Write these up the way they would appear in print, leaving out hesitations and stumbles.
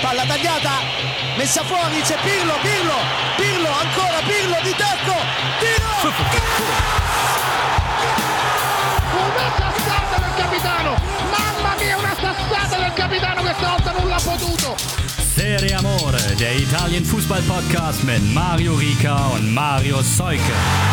palla tagliata, messa fuori, c'è Pirlo, ancora Pirlo di tacco, tiro! Una sassata del capitano, mamma mia, una sassata del capitano, questa volta non l'ha potuto. Serie Amore, der Italien-Fußball-Podcast mit Mario Rica und Mario Seuke.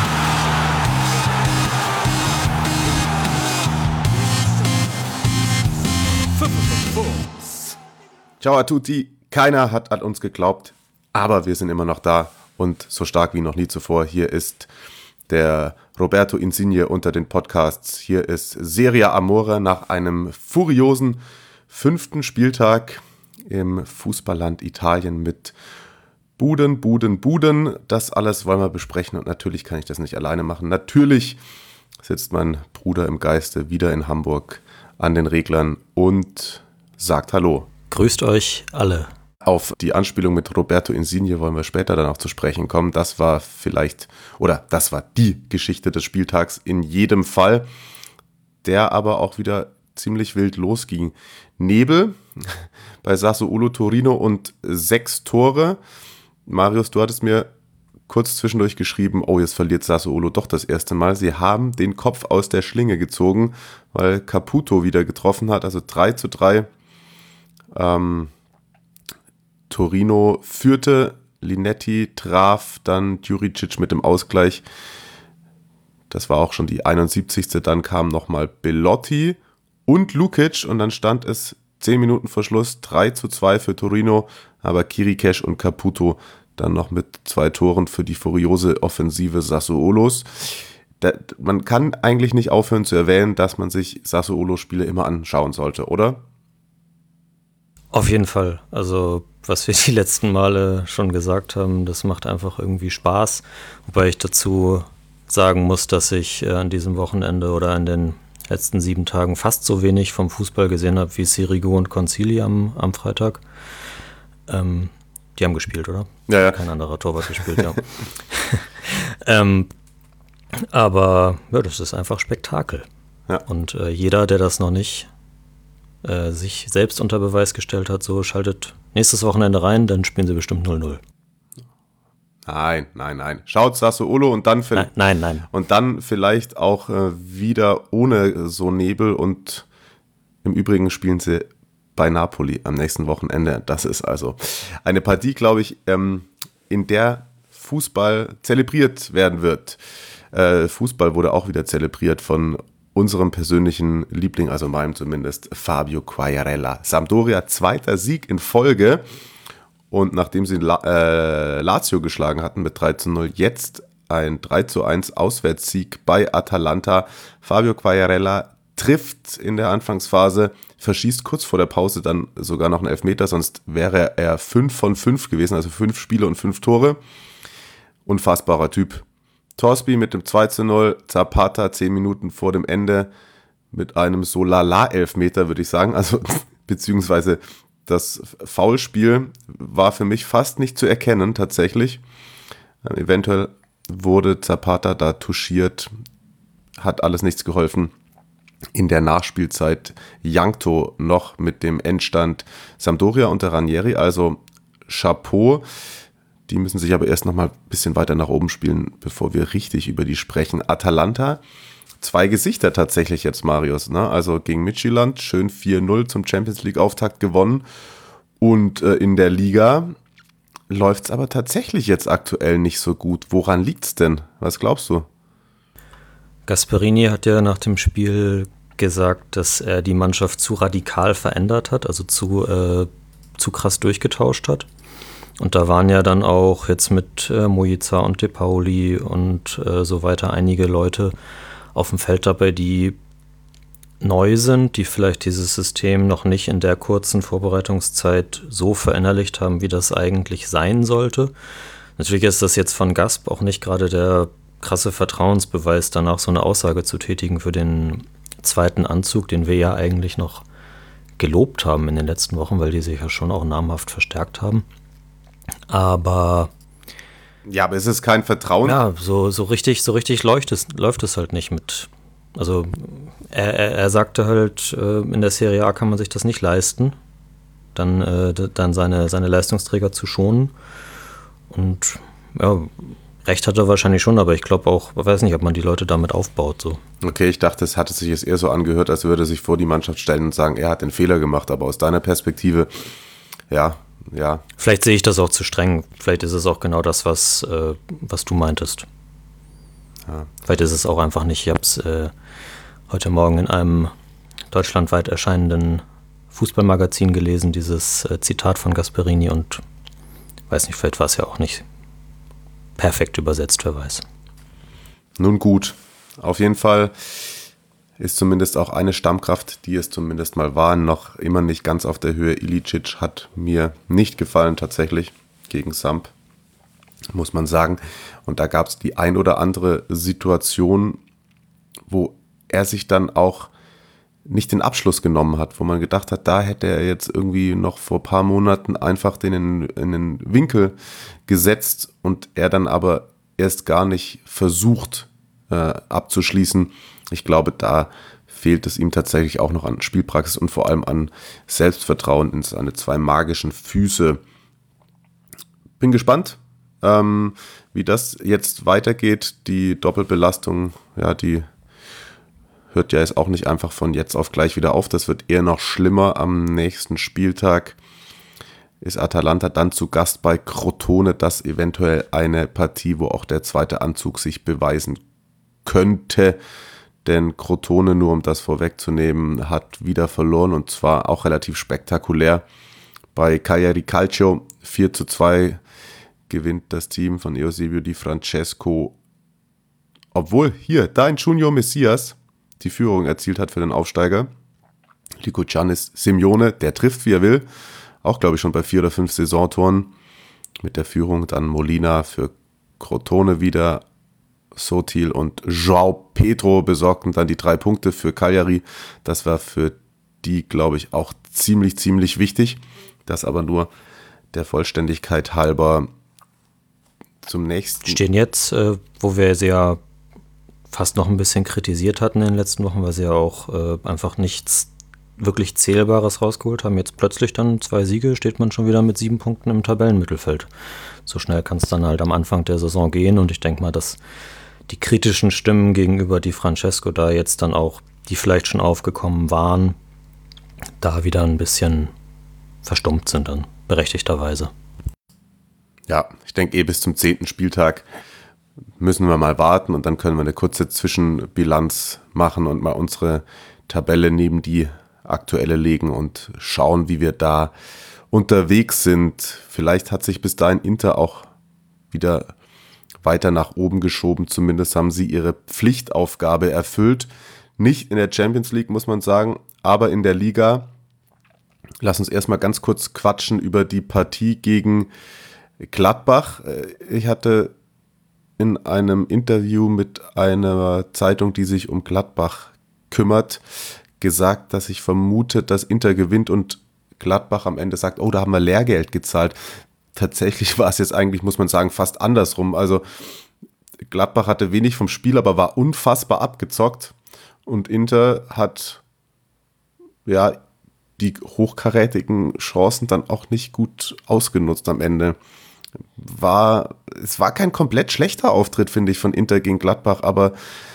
Ciao a tutti, keiner hat an uns geglaubt, aber wir sind immer noch da und so stark wie noch nie zuvor. Hier ist der Roberto Insigne unter den Podcasts. Hier ist Serie Amore nach einem furiosen 5. Spieltag im Fußballland Italien mit Buden. Das alles wollen wir besprechen und natürlich kann ich das nicht alleine machen. Natürlich sitzt mein Bruder im Geiste wieder in Hamburg an den Reglern und sagt Hallo. Grüßt euch alle. Auf die Anspielung mit Roberto Insigne wollen wir später dann auch zu sprechen kommen. Das war die Geschichte des Spieltags in jedem Fall, der aber auch wieder ziemlich wild losging. Nebel bei Sassuolo Torino und 6 Tore. Marius, du hattest mir kurz zwischendurch geschrieben, oh, jetzt verliert Sassuolo doch das erste Mal. Sie haben den Kopf aus der Schlinge gezogen, weil Caputo wieder getroffen hat, also 3-3. Torino führte, Linetti traf, dann Juricic mit dem Ausgleich. Das war auch schon die 71. Dann kam nochmal Belotti und Lukic und dann stand es 10 Minuten vor Schluss 3-2 für Torino, aber Chiriches und Caputo dann noch mit 2 Toren für die furiose Offensive Sassuolos. Man kann eigentlich nicht aufhören zu erwähnen, dass man sich Sassuolo-Spiele immer anschauen sollte, oder? Auf jeden Fall. Also, was wir die letzten Male schon gesagt haben, das macht einfach irgendwie Spaß. Wobei ich dazu sagen muss, dass ich an diesem Wochenende oder in den letzten 7 Tagen fast so wenig vom Fußball gesehen habe wie Sirigu und Concili am Freitag. Die haben gespielt, oder? Ja. Kein anderer Torwart gespielt, ja. Aber ja, das ist einfach Spektakel. Ja. Und jeder, der das noch nicht sich selbst unter Beweis gestellt hat, so schaltet nächstes Wochenende rein, dann spielen sie bestimmt 0-0. Nein. Schaut Sassuolo und dann Nein. Und dann vielleicht auch wieder ohne so Nebel und im Übrigen spielen sie bei Napoli am nächsten Wochenende. Das ist also eine Partie, glaube ich, in der Fußball zelebriert werden wird. Fußball wurde auch wieder zelebriert von unserem persönlichen Liebling, also meinem zumindest, Fabio Quagliarella. Sampdoria 2. Sieg in Folge und nachdem sie Lazio geschlagen hatten mit 3-0, jetzt ein 3-1 Auswärtssieg bei Atalanta. Fabio Quagliarella trifft in der Anfangsphase, verschießt kurz vor der Pause dann sogar noch einen Elfmeter, sonst wäre er 5 von 5 gewesen, also 5 Spiele und 5 Tore. Unfassbarer Typ. Torsby mit dem 2-0, Zapata 10 Minuten vor dem Ende mit einem So-Lala-Elfmeter, würde ich sagen. Also, beziehungsweise das Foulspiel war für mich fast nicht zu erkennen, tatsächlich. Eventuell wurde Zapata da touchiert, hat alles nichts geholfen. In der Nachspielzeit Jankto noch mit dem Endstand Sampdoria unter Ranieri, also Chapeau. Die müssen sich aber erst noch mal ein bisschen weiter nach oben spielen, bevor wir richtig über die sprechen. Atalanta, 2 Gesichter tatsächlich jetzt, Marius. Ne? Also gegen Midtjylland, schön 4-0 zum Champions-League-Auftakt gewonnen. Und in der Liga läuft es aber tatsächlich jetzt aktuell nicht so gut. Woran liegt's denn? Was glaubst du? Gasperini hat ja nach dem Spiel gesagt, dass er die Mannschaft zu radikal verändert hat, also zu krass durchgetauscht hat. Und da waren ja dann auch jetzt mit Mojica und De Pauli und so weiter einige Leute auf dem Feld dabei, die neu sind, die vielleicht dieses System noch nicht in der kurzen Vorbereitungszeit so verinnerlicht haben, wie das eigentlich sein sollte. Natürlich ist das jetzt von Gasp auch nicht gerade der krasse Vertrauensbeweis, danach so eine Aussage zu tätigen für den zweiten Anzug, den wir ja eigentlich noch gelobt haben in den letzten Wochen, weil die sich ja schon auch namhaft verstärkt haben. Aber es ist kein Vertrauen. Ja, so richtig läuft es halt nicht mit. Also er sagte halt, in der Serie A kann man sich das nicht leisten, dann seine Leistungsträger zu schonen. Und ja, recht hat er wahrscheinlich schon, aber ich glaube auch, ich weiß nicht, ob man die Leute damit aufbaut. So. Okay, ich dachte, es hatte sich jetzt eher so angehört, als würde er sich vor die Mannschaft stellen und sagen, er hat den Fehler gemacht, aber aus deiner Perspektive, ja. Vielleicht sehe ich das auch zu streng. Vielleicht ist es auch genau das, was du meintest. Ja. Vielleicht ist es auch einfach nicht. Ich habe es heute Morgen in einem deutschlandweit erscheinenden Fußballmagazin gelesen, dieses Zitat von Gasperini, und weiß nicht, vielleicht war es ja auch nicht perfekt übersetzt, wer weiß. Nun gut, auf jeden Fall ist zumindest auch eine Stammkraft, die es zumindest mal war, noch immer nicht ganz auf der Höhe. Ilicic hat mir nicht gefallen tatsächlich gegen Samp, muss man sagen. Und da gab es die ein oder andere Situation, wo er sich dann auch nicht den Abschluss genommen hat, wo man gedacht hat, da hätte er jetzt irgendwie noch vor ein paar Monaten einfach in den Winkel gesetzt und er dann aber erst gar nicht versucht abzuschließen. Ich glaube, da fehlt es ihm tatsächlich auch noch an Spielpraxis und vor allem an Selbstvertrauen in seine zwei magischen Füße. Bin gespannt, wie das jetzt weitergeht. Die Doppelbelastung, ja, die hört ja jetzt auch nicht einfach von jetzt auf gleich wieder auf. Das wird eher noch schlimmer. Am nächsten Spieltag ist Atalanta dann zu Gast bei Crotone. Das eventuell eine Partie, wo auch der zweite Anzug sich beweisen könnte. Denn Crotone, nur um das vorwegzunehmen, hat wieder verloren und zwar auch relativ spektakulär. Bei Cagliari Calcio 4:2 gewinnt das Team von Eusebio Di Francesco, obwohl hier dein Junior Messias die Führung erzielt hat für den Aufsteiger. Lykogiannis Simeone, der trifft, wie er will. Auch, glaube ich, schon bei 4 oder 5 Saisontoren. Mit der Führung dann Molina für Crotone wieder. Sotil und João Pedro besorgten dann die 3 Punkte für Cagliari. Das war für die, glaube ich, auch ziemlich wichtig. Das aber nur der Vollständigkeit halber zum nächsten. Stehen jetzt, wo wir sie ja fast noch ein bisschen kritisiert hatten in den letzten Wochen, weil sie ja auch einfach nichts wirklich Zählbares rausgeholt haben. Jetzt plötzlich dann 2 Siege, steht man schon wieder mit 7 Punkten im Tabellenmittelfeld. So schnell kann es dann halt am Anfang der Saison gehen und ich denke mal, dass die kritischen Stimmen gegenüber Di Francesco da jetzt dann auch, die vielleicht schon aufgekommen waren, da wieder ein bisschen verstummt sind dann, berechtigterweise. Ja, ich denke bis zum 10. Spieltag müssen wir mal warten und dann können wir eine kurze Zwischenbilanz machen und mal unsere Tabelle neben die aktuelle legen und schauen, wie wir da unterwegs sind. Vielleicht hat sich bis dahin Inter auch wieder weiter nach oben geschoben. Zumindest haben sie ihre Pflichtaufgabe erfüllt. Nicht in der Champions League, muss man sagen, aber in der Liga. Lass uns erstmal ganz kurz quatschen über die Partie gegen Gladbach. Ich hatte in einem Interview mit einer Zeitung, die sich um Gladbach kümmert, gesagt, dass ich vermute, dass Inter gewinnt und Gladbach am Ende sagt, oh, da haben wir Lehrgeld gezahlt. Tatsächlich war es jetzt eigentlich, muss man sagen, fast andersrum. Also Gladbach hatte wenig vom Spiel, aber war unfassbar abgezockt und Inter hat ja die hochkarätigen Chancen dann auch nicht gut ausgenutzt am Ende. Es war kein komplett schlechter Auftritt, finde ich, von Inter gegen Gladbach, aber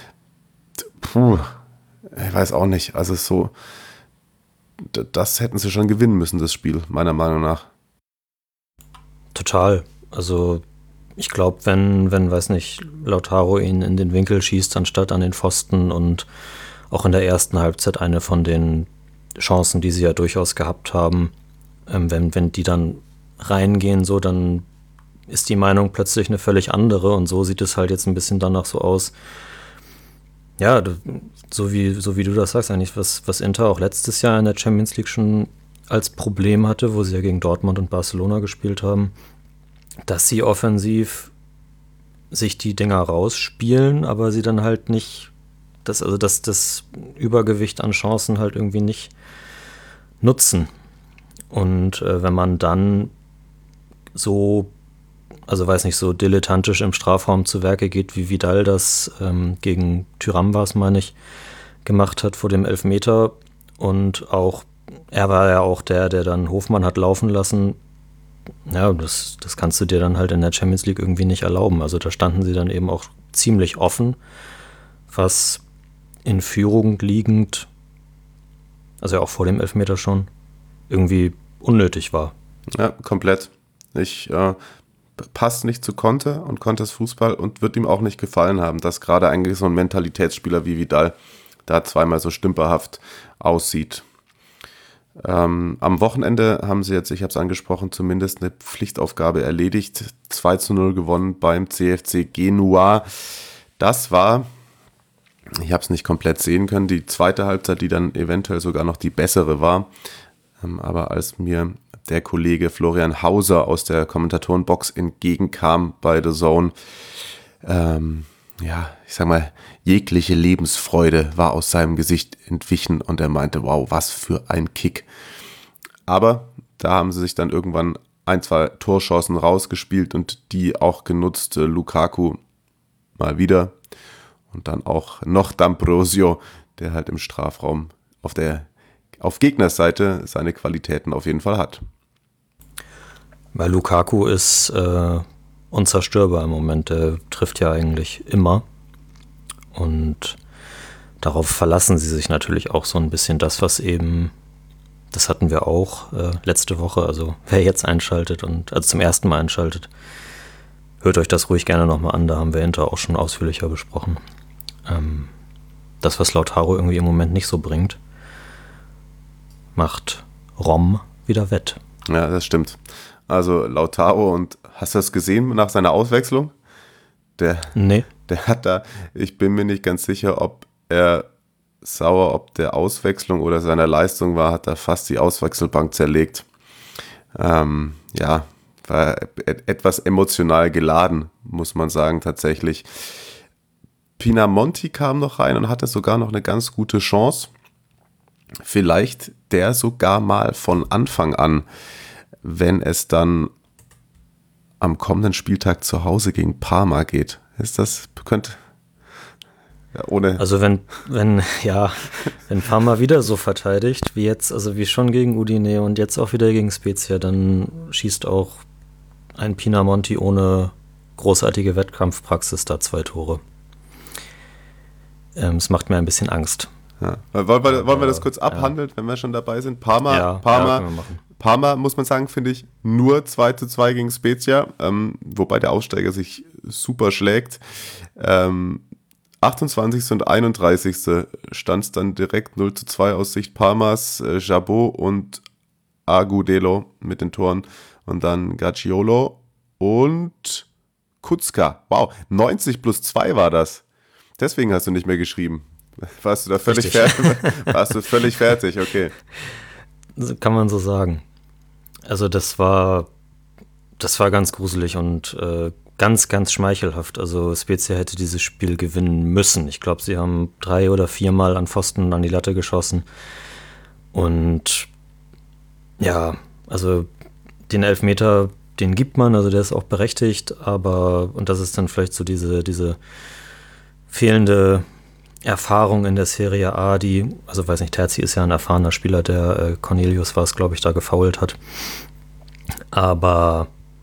ich weiß auch nicht. Also so, das hätten sie schon gewinnen müssen, das Spiel, meiner Meinung nach. Total. Also ich glaube, wenn, weiß nicht, Lautaro ihn in den Winkel schießt, anstatt an den Pfosten und auch in der ersten Halbzeit eine von den Chancen, die sie ja durchaus gehabt haben, wenn die dann reingehen, so, dann ist die Meinung plötzlich eine völlig andere und so sieht es halt jetzt ein bisschen danach so aus. Ja, so wie du das sagst, eigentlich, was Inter auch letztes Jahr in der Champions League schon als Problem hatte, wo sie ja gegen Dortmund und Barcelona gespielt haben, dass sie offensiv sich die Dinger rausspielen, aber sie dann halt nicht, das Übergewicht an Chancen halt irgendwie nicht nutzen. Und wenn man dann so, also weiß nicht, so dilettantisch im Strafraum zu Werke geht, wie Vidal das gegen Thuram war es, meine ich, gemacht hat vor dem Elfmeter und auch er war ja auch der dann Hofmann hat laufen lassen. Ja, das kannst du dir dann halt in der Champions League irgendwie nicht erlauben. Also da standen sie dann eben auch ziemlich offen, was in Führung liegend, also ja auch vor dem Elfmeter schon, irgendwie unnötig war. Ja, komplett. Passt nicht zu Conte und Contes Fußball und wird ihm auch nicht gefallen haben, dass gerade eigentlich so ein Mentalitätsspieler wie Vidal da zweimal so stümperhaft aussieht. Am Wochenende haben sie jetzt, ich habe es angesprochen, zumindest eine Pflichtaufgabe erledigt. 2-0 gewonnen beim CFC Genua. Das war, ich habe es nicht komplett sehen können, die zweite Halbzeit, die dann eventuell sogar noch die bessere war. Aber als mir der Kollege Florian Hauser aus der Kommentatorenbox entgegenkam bei The Zone, ich sag mal, jegliche Lebensfreude war aus seinem Gesicht entwichen und er meinte, wow, was für ein Kick. Aber da haben sie sich dann irgendwann 1-2 Torchancen rausgespielt und die auch genutzt. Lukaku mal wieder und dann auch noch D'Ambrosio, der halt im Strafraum auf Gegnerseite seine Qualitäten auf jeden Fall hat. Weil Lukaku ist unzerstörbar im Moment. Der trifft ja eigentlich immer. Und darauf verlassen sie sich natürlich auch so ein bisschen. Das, was eben, das hatten wir auch letzte Woche. Also wer jetzt einschaltet und also zum ersten Mal einschaltet, hört euch das ruhig gerne nochmal an. Da haben wir hinterher auch schon ausführlicher besprochen. Das, was Lautaro irgendwie im Moment nicht so bringt, macht Rom wieder wett. Ja, das stimmt. Also Lautaro, und hast du das gesehen nach seiner Auswechslung? Nee. Der hat da, ich bin mir nicht ganz sicher, ob er sauer ob der Auswechslung oder seiner Leistung war, hat er fast die Auswechselbank zerlegt. War etwas emotional geladen, muss man sagen, tatsächlich. Pinamonti kam noch rein und hatte sogar noch eine ganz gute Chance. Vielleicht der sogar mal von Anfang an, wenn es dann am kommenden Spieltag zu Hause gegen Parma geht. Also wenn Parma wieder so verteidigt, wie jetzt, also wie schon gegen Udine und jetzt auch wieder gegen Spezia, dann schießt auch ein Pinamonti ohne großartige Wettkampfpraxis da 2 Tore. Es macht mir ein bisschen Angst. Ja. Wollen wir das kurz abhandeln, wenn wir schon dabei sind? Parma, muss man sagen, finde ich, nur 2-2 gegen Spezia, wobei der Aufsteiger sich super schlägt. 28. und 31. stand es dann direkt 0-2 aus Sicht Parmas, Jabot und Agudelo mit den Toren und dann Gacciolo und Kucka. Wow, 90+2 war das. Deswegen hast du nicht mehr geschrieben. Warst du da völlig fertig? Warst du völlig fertig, okay. Kann man so sagen. Also das war ganz gruselig und ganz, ganz schmeichelhaft. Also Spezia hätte dieses Spiel gewinnen müssen. Ich glaube, sie haben 3 oder 4 Mal an Pfosten an die Latte geschossen. Und ja, also den Elfmeter, den gibt man, also der ist auch berechtigt, aber, und das ist dann vielleicht so diese fehlende Erfahrung in der Serie A, also weiß nicht, Terzi ist ja ein erfahrener Spieler, der Cornelius war es, glaube ich, da gefoult hat. Aber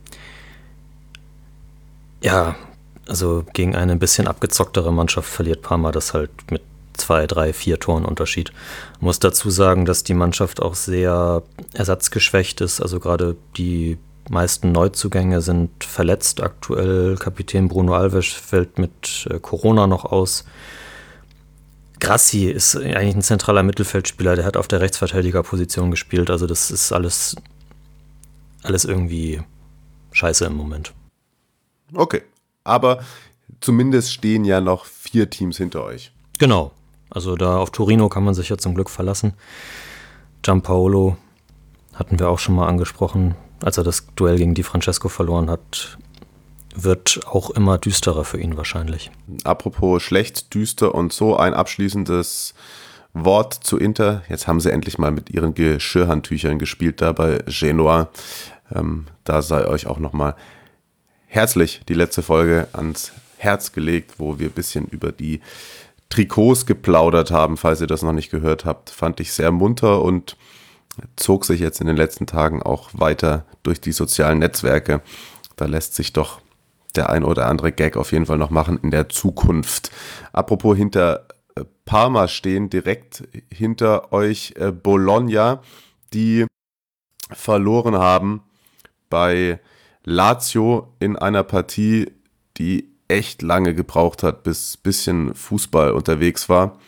ja, also gegen eine ein bisschen abgezocktere Mannschaft verliert Parma das halt mit 2, 3, 4 Toren Unterschied. Ich muss dazu sagen, dass die Mannschaft auch sehr ersatzgeschwächt ist, also gerade die meisten Neuzugänge sind verletzt aktuell. Kapitän Bruno Alves fällt mit Corona noch aus. Grassi ist eigentlich ein zentraler Mittelfeldspieler, der hat auf der Rechtsverteidigerposition gespielt. Also das ist alles irgendwie scheiße im Moment. Okay, aber zumindest stehen ja noch 4 Teams hinter euch. Genau, also da auf Torino kann man sich ja zum Glück verlassen. Gianpaolo hatten wir auch schon mal angesprochen, als er das Duell gegen Di Francesco verloren hat, wird auch immer düsterer für ihn wahrscheinlich. Apropos schlecht, düster und so, ein abschließendes Wort zu Inter. Jetzt haben sie endlich mal mit ihren Geschirrhandtüchern gespielt da bei Genoa. Da sei euch auch nochmal herzlich die letzte Folge ans Herz gelegt, wo wir ein bisschen über die Trikots geplaudert haben, falls ihr das noch nicht gehört habt. Fand ich sehr munter und zog sich jetzt in den letzten Tagen auch weiter durch die sozialen Netzwerke. Da lässt sich doch der ein oder andere Gag auf jeden Fall noch machen in der Zukunft. Apropos hinter Parma stehen, direkt hinter euch Bologna, die verloren haben bei Lazio in einer Partie, die echt lange gebraucht hat, bis ein bisschen Fußball unterwegs war.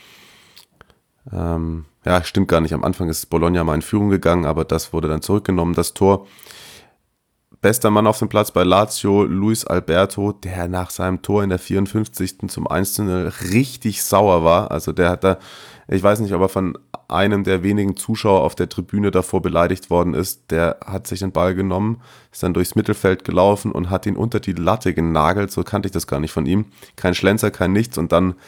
Ja, stimmt gar nicht. Am Anfang ist Bologna mal in Führung gegangen, aber das wurde dann zurückgenommen, das Tor. Bester Mann auf dem Platz bei Lazio, Luis Alberto, der nach seinem Tor in der 54. zum 1:0 richtig sauer war. Also der hat da, ich weiß nicht, ob er von einem der wenigen Zuschauer auf der Tribüne davor beleidigt worden ist. Der hat sich den Ball genommen, ist dann durchs Mittelfeld gelaufen und hat ihn unter die Latte genagelt. So kannte ich das gar nicht von ihm. Kein Schlenzer, kein nichts und dann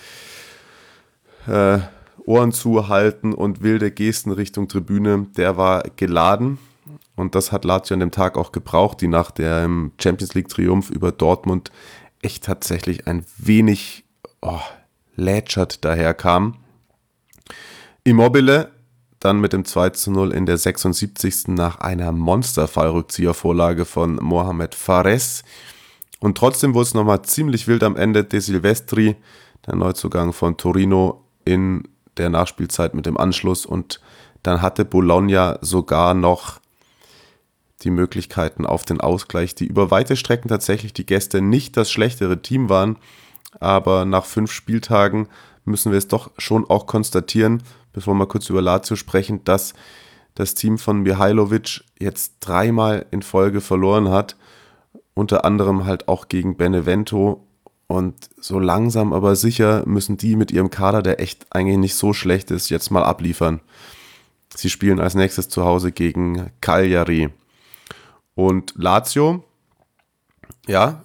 Ohren zuhalten und wilde Gesten Richtung Tribüne. Der war geladen. Und das hat Lazio an dem Tag auch gebraucht, die nach dem Champions-League-Triumph über Dortmund echt tatsächlich ein wenig lätschert daherkam. Immobile dann mit dem 2:0 in der 76. nach einer Monster-Fallrückziehervorlage von Mohamed Fares. Und trotzdem wurde es nochmal ziemlich wild am Ende. De Silvestri, der Neuzugang von Torino in der Nachspielzeit mit dem Anschluss. Und dann hatte Bologna sogar noch die Möglichkeiten auf den Ausgleich, die über weite Strecken tatsächlich die Gäste nicht das schlechtere Team waren, aber nach 5 Spieltagen müssen wir es doch schon auch konstatieren, bevor wir kurz über Lazio sprechen, dass das Team von Mihajlovic jetzt 3-mal in Folge verloren hat, unter anderem halt auch gegen Benevento und so langsam aber sicher müssen die mit ihrem Kader, der echt eigentlich nicht so schlecht ist, jetzt mal abliefern. Sie spielen als nächstes zu Hause gegen Cagliari. Und Lazio, ja,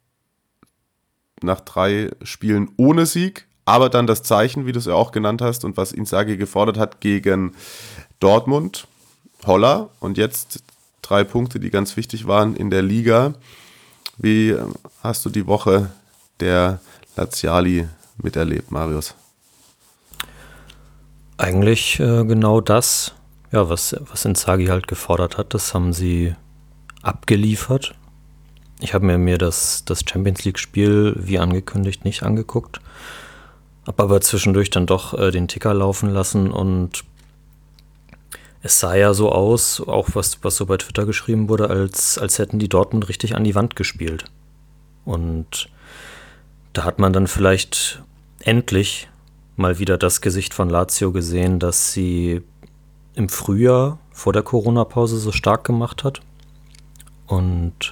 nach 3 Spielen ohne Sieg, aber dann das Zeichen, wie du es ja auch genannt hast und was Inzaghi gefordert hat gegen Dortmund, Holla und jetzt 3 Punkte, die ganz wichtig waren in der Liga. Wie hast du die Woche der Laziali miterlebt, Marius? Eigentlich genau das, ja, was Inzaghi halt gefordert hat, das haben sie abgeliefert. Ich habe mir das Champions-League-Spiel, wie angekündigt, nicht angeguckt. Habe aber zwischendurch dann doch den Ticker laufen lassen und es sah ja so aus, auch was so bei Twitter geschrieben wurde, als hätten die Dortmund richtig an die Wand gespielt. Und da hat man dann vielleicht endlich mal wieder das Gesicht von Lazio gesehen, das sie im Frühjahr vor der Corona-Pause so stark gemacht hat. Und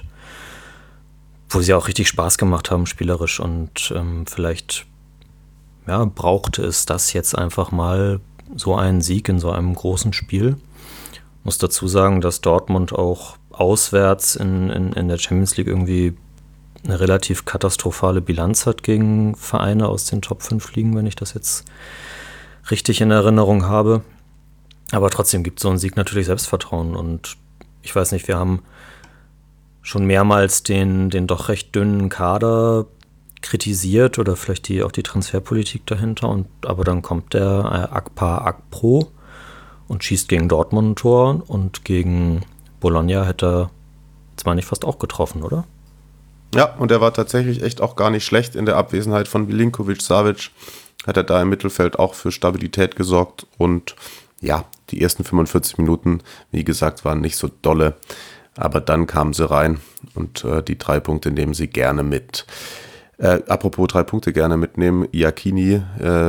wo sie auch richtig Spaß gemacht haben, spielerisch. Und vielleicht brauchte es das jetzt einfach mal, so einen Sieg in so einem großen Spiel. Ich muss dazu sagen, dass Dortmund auch auswärts in der Champions League irgendwie eine relativ katastrophale Bilanz hat gegen Vereine aus den Top 5 Ligen, wenn ich das jetzt richtig in Erinnerung habe. Aber trotzdem gibt so ein Sieg natürlich Selbstvertrauen. Und ich weiß nicht, wir haben schon mehrmals den doch recht dünnen Kader kritisiert oder vielleicht auch die Transferpolitik dahinter. Aber dann kommt der Akpro und schießt gegen Dortmund ein Tor und gegen Bologna hätte er jetzt mal nicht fast auch getroffen, oder? Ja, und er war tatsächlich echt auch gar nicht schlecht in der Abwesenheit von Milinkovic-Savic. Hat er da im Mittelfeld auch für Stabilität gesorgt und ja, die ersten 45 Minuten, wie gesagt, waren nicht so dolle. Aber dann kamen sie rein und die 3 Punkte nehmen sie gerne mit. Apropos 3 Punkte gerne mitnehmen, Iachini,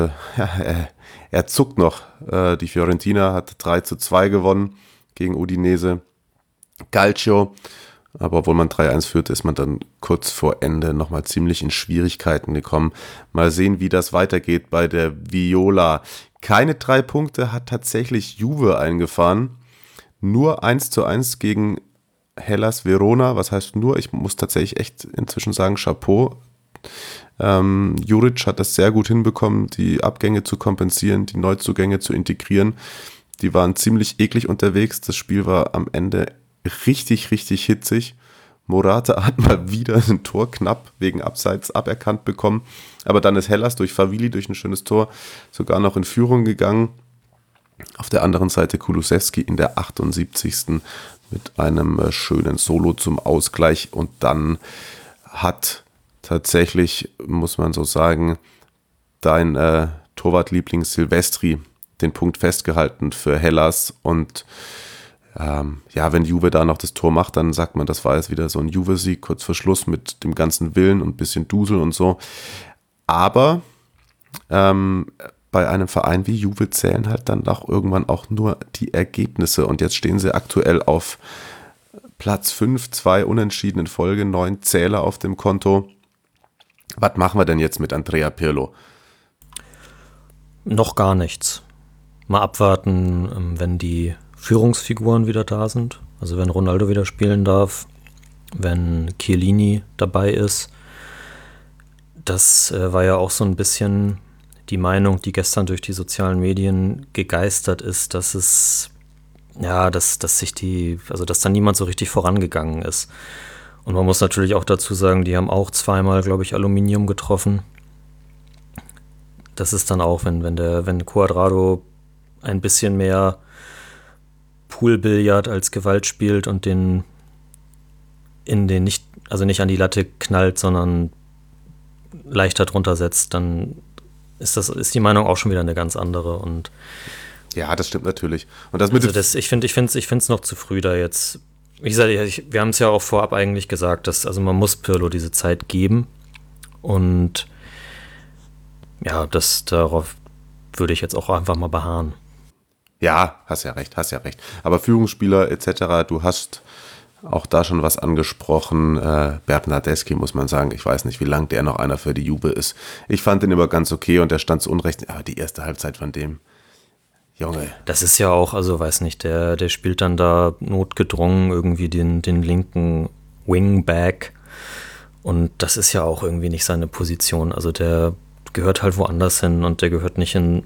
er zuckt noch. Die Fiorentina hat 3:2 gewonnen gegen Udinese. Calcio, aber obwohl man 3:1 führte, ist man dann kurz vor Ende nochmal ziemlich in Schwierigkeiten gekommen. Mal sehen, wie das weitergeht bei der Viola. Keine 3 Punkte hat tatsächlich Juve eingefahren. Nur 1:1 gegen Hellas Verona, was heißt nur, ich muss tatsächlich echt inzwischen sagen, Chapeau. Juric hat das sehr gut hinbekommen, die Abgänge zu kompensieren, die Neuzugänge zu integrieren. Die waren ziemlich eklig unterwegs. Das Spiel war am Ende richtig, richtig hitzig. Morata hat mal wieder ein Tor knapp wegen Abseits aberkannt bekommen. Aber dann ist Hellas durch Favili, durch ein schönes Tor, sogar noch in Führung gegangen. Auf der anderen Seite Kulusewski in der 78. mit einem schönen Solo zum Ausgleich. Und dann hat tatsächlich, muss man so sagen, dein Torwartliebling Silvestri den Punkt festgehalten für Hellas. Und wenn Juve da noch das Tor macht, dann sagt man, das war jetzt wieder so ein Juve-Sieg, kurz vor Schluss mit dem ganzen Willen und ein bisschen Dusel und so. Aber bei einem Verein wie Juve zählen halt dann auch irgendwann auch nur die Ergebnisse. Und jetzt stehen sie aktuell auf Platz 5, 2 Unentschieden in Folge, 9 Zähler auf dem Konto. Was machen wir denn jetzt mit Andrea Pirlo? Noch gar nichts. Mal abwarten, wenn die Führungsfiguren wieder da sind. Also wenn Ronaldo wieder spielen darf, wenn Chiellini dabei ist. Das war ja auch so ein bisschen die Meinung, die gestern durch die sozialen Medien gegeistert ist, dass es, dass da niemand so richtig vorangegangen ist. Und man muss natürlich auch dazu sagen, die haben auch zweimal, glaube ich, Aluminium getroffen. Das ist dann auch, wenn Cuadrado ein bisschen mehr Poolbillard als Gewalt spielt und nicht an die Latte knallt, sondern leichter drunter setzt, dann ist die Meinung auch schon wieder eine ganz andere. Und ja, das stimmt natürlich. Und das mit ich finde es noch zu früh da jetzt. Wie gesagt, wir haben es ja auch vorab eigentlich gesagt, dass man muss Pirlo diese Zeit geben. Und ja, darauf würde ich jetzt auch einfach mal beharren. Ja, hast ja recht. Aber Führungsspieler etc., du hast auch da schon was angesprochen. Bernardeschi, muss man sagen, ich weiß nicht, wie lang der noch einer für die Juve ist. Ich fand den immer ganz okay und der stand zu Unrecht. Aber die erste Halbzeit von dem, Junge. Das ist ja auch, weiß nicht, der spielt dann da notgedrungen irgendwie den linken Wingback. Und das ist ja auch irgendwie nicht seine Position. Also der gehört halt woanders hin und der gehört nicht in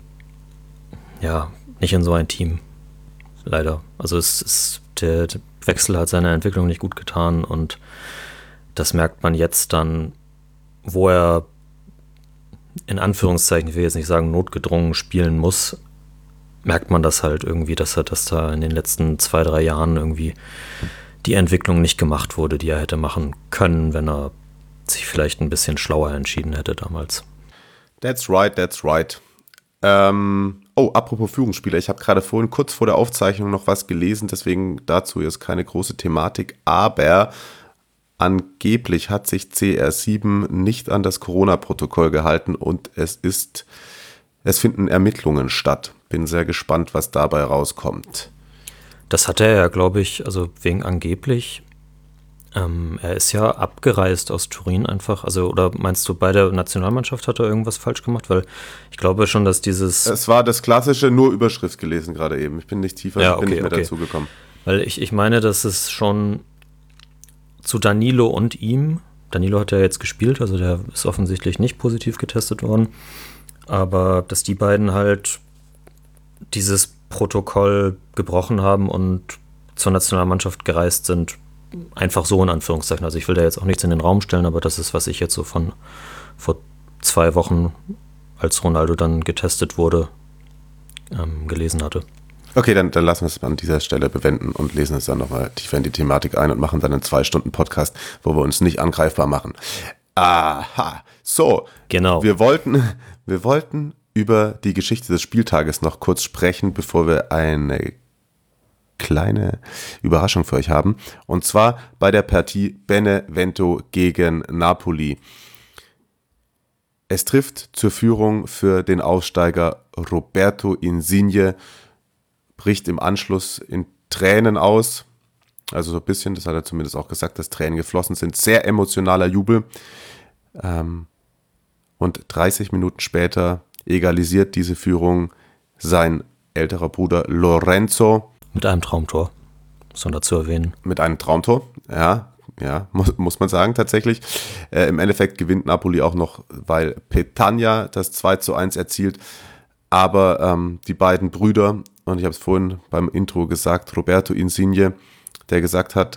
so ein Team. Leider. Also der Wechsel hat seiner Entwicklung nicht gut getan und das merkt man jetzt dann, wo er in Anführungszeichen, ich will jetzt nicht sagen notgedrungen spielen muss, merkt man das halt irgendwie, dass da in den letzten 2-3 Jahren irgendwie die Entwicklung nicht gemacht wurde, die er hätte machen können, wenn er sich vielleicht ein bisschen schlauer entschieden hätte damals. That's right. Apropos Führungsspieler, ich habe gerade vorhin kurz vor der Aufzeichnung noch was gelesen, deswegen dazu ist keine große Thematik, aber angeblich hat sich CR7 nicht an das Corona-Protokoll gehalten und es finden Ermittlungen statt. Bin sehr gespannt, was dabei rauskommt. Das hat er ja, glaube ich, also wegen angeblich. Er ist ja abgereist aus Turin einfach, oder meinst du, bei der Nationalmannschaft hat er irgendwas falsch gemacht? Weil ich glaube schon, dass Es war das klassische, nur Überschrift gelesen gerade eben. Ich bin nicht tiefer, bin nicht mehr dazu gekommen. Weil ich meine, dass es schon zu Danilo und ihm, Danilo hat ja jetzt gespielt, also der ist offensichtlich nicht positiv getestet worden, aber dass die beiden halt dieses Protokoll gebrochen haben und zur Nationalmannschaft gereist sind, einfach so in Anführungszeichen. Also ich will da jetzt auch nichts in den Raum stellen, aber das ist, was ich jetzt so von vor 2 Wochen, als Ronaldo dann getestet wurde, gelesen hatte. Okay, dann lassen wir es an dieser Stelle bewenden und lesen es dann nochmal tiefer in die Thematik ein und machen dann einen 2-Stunden-Podcast, wo wir uns nicht angreifbar machen. Aha, so. Genau. Wir wollten über die Geschichte des Spieltages noch kurz sprechen, bevor wir eine kleine Überraschung für euch haben. Und zwar bei der Partie Benevento gegen Napoli. Es trifft zur Führung für den Aufsteiger Roberto Insigne, bricht im Anschluss in Tränen aus. Also so ein bisschen, das hat er zumindest auch gesagt, dass Tränen geflossen sind. Sehr emotionaler Jubel. Und 30 Minuten später egalisiert diese Führung sein älterer Bruder Lorenzo. Mit einem Traumtor, muss man dazu erwähnen. Mit einem Traumtor, ja, muss man sagen tatsächlich. Im Endeffekt gewinnt Napoli auch noch, weil Petagna das 2:1 erzielt. Aber die beiden Brüder, und ich habe es vorhin beim Intro gesagt, Roberto Insigne, der gesagt hat,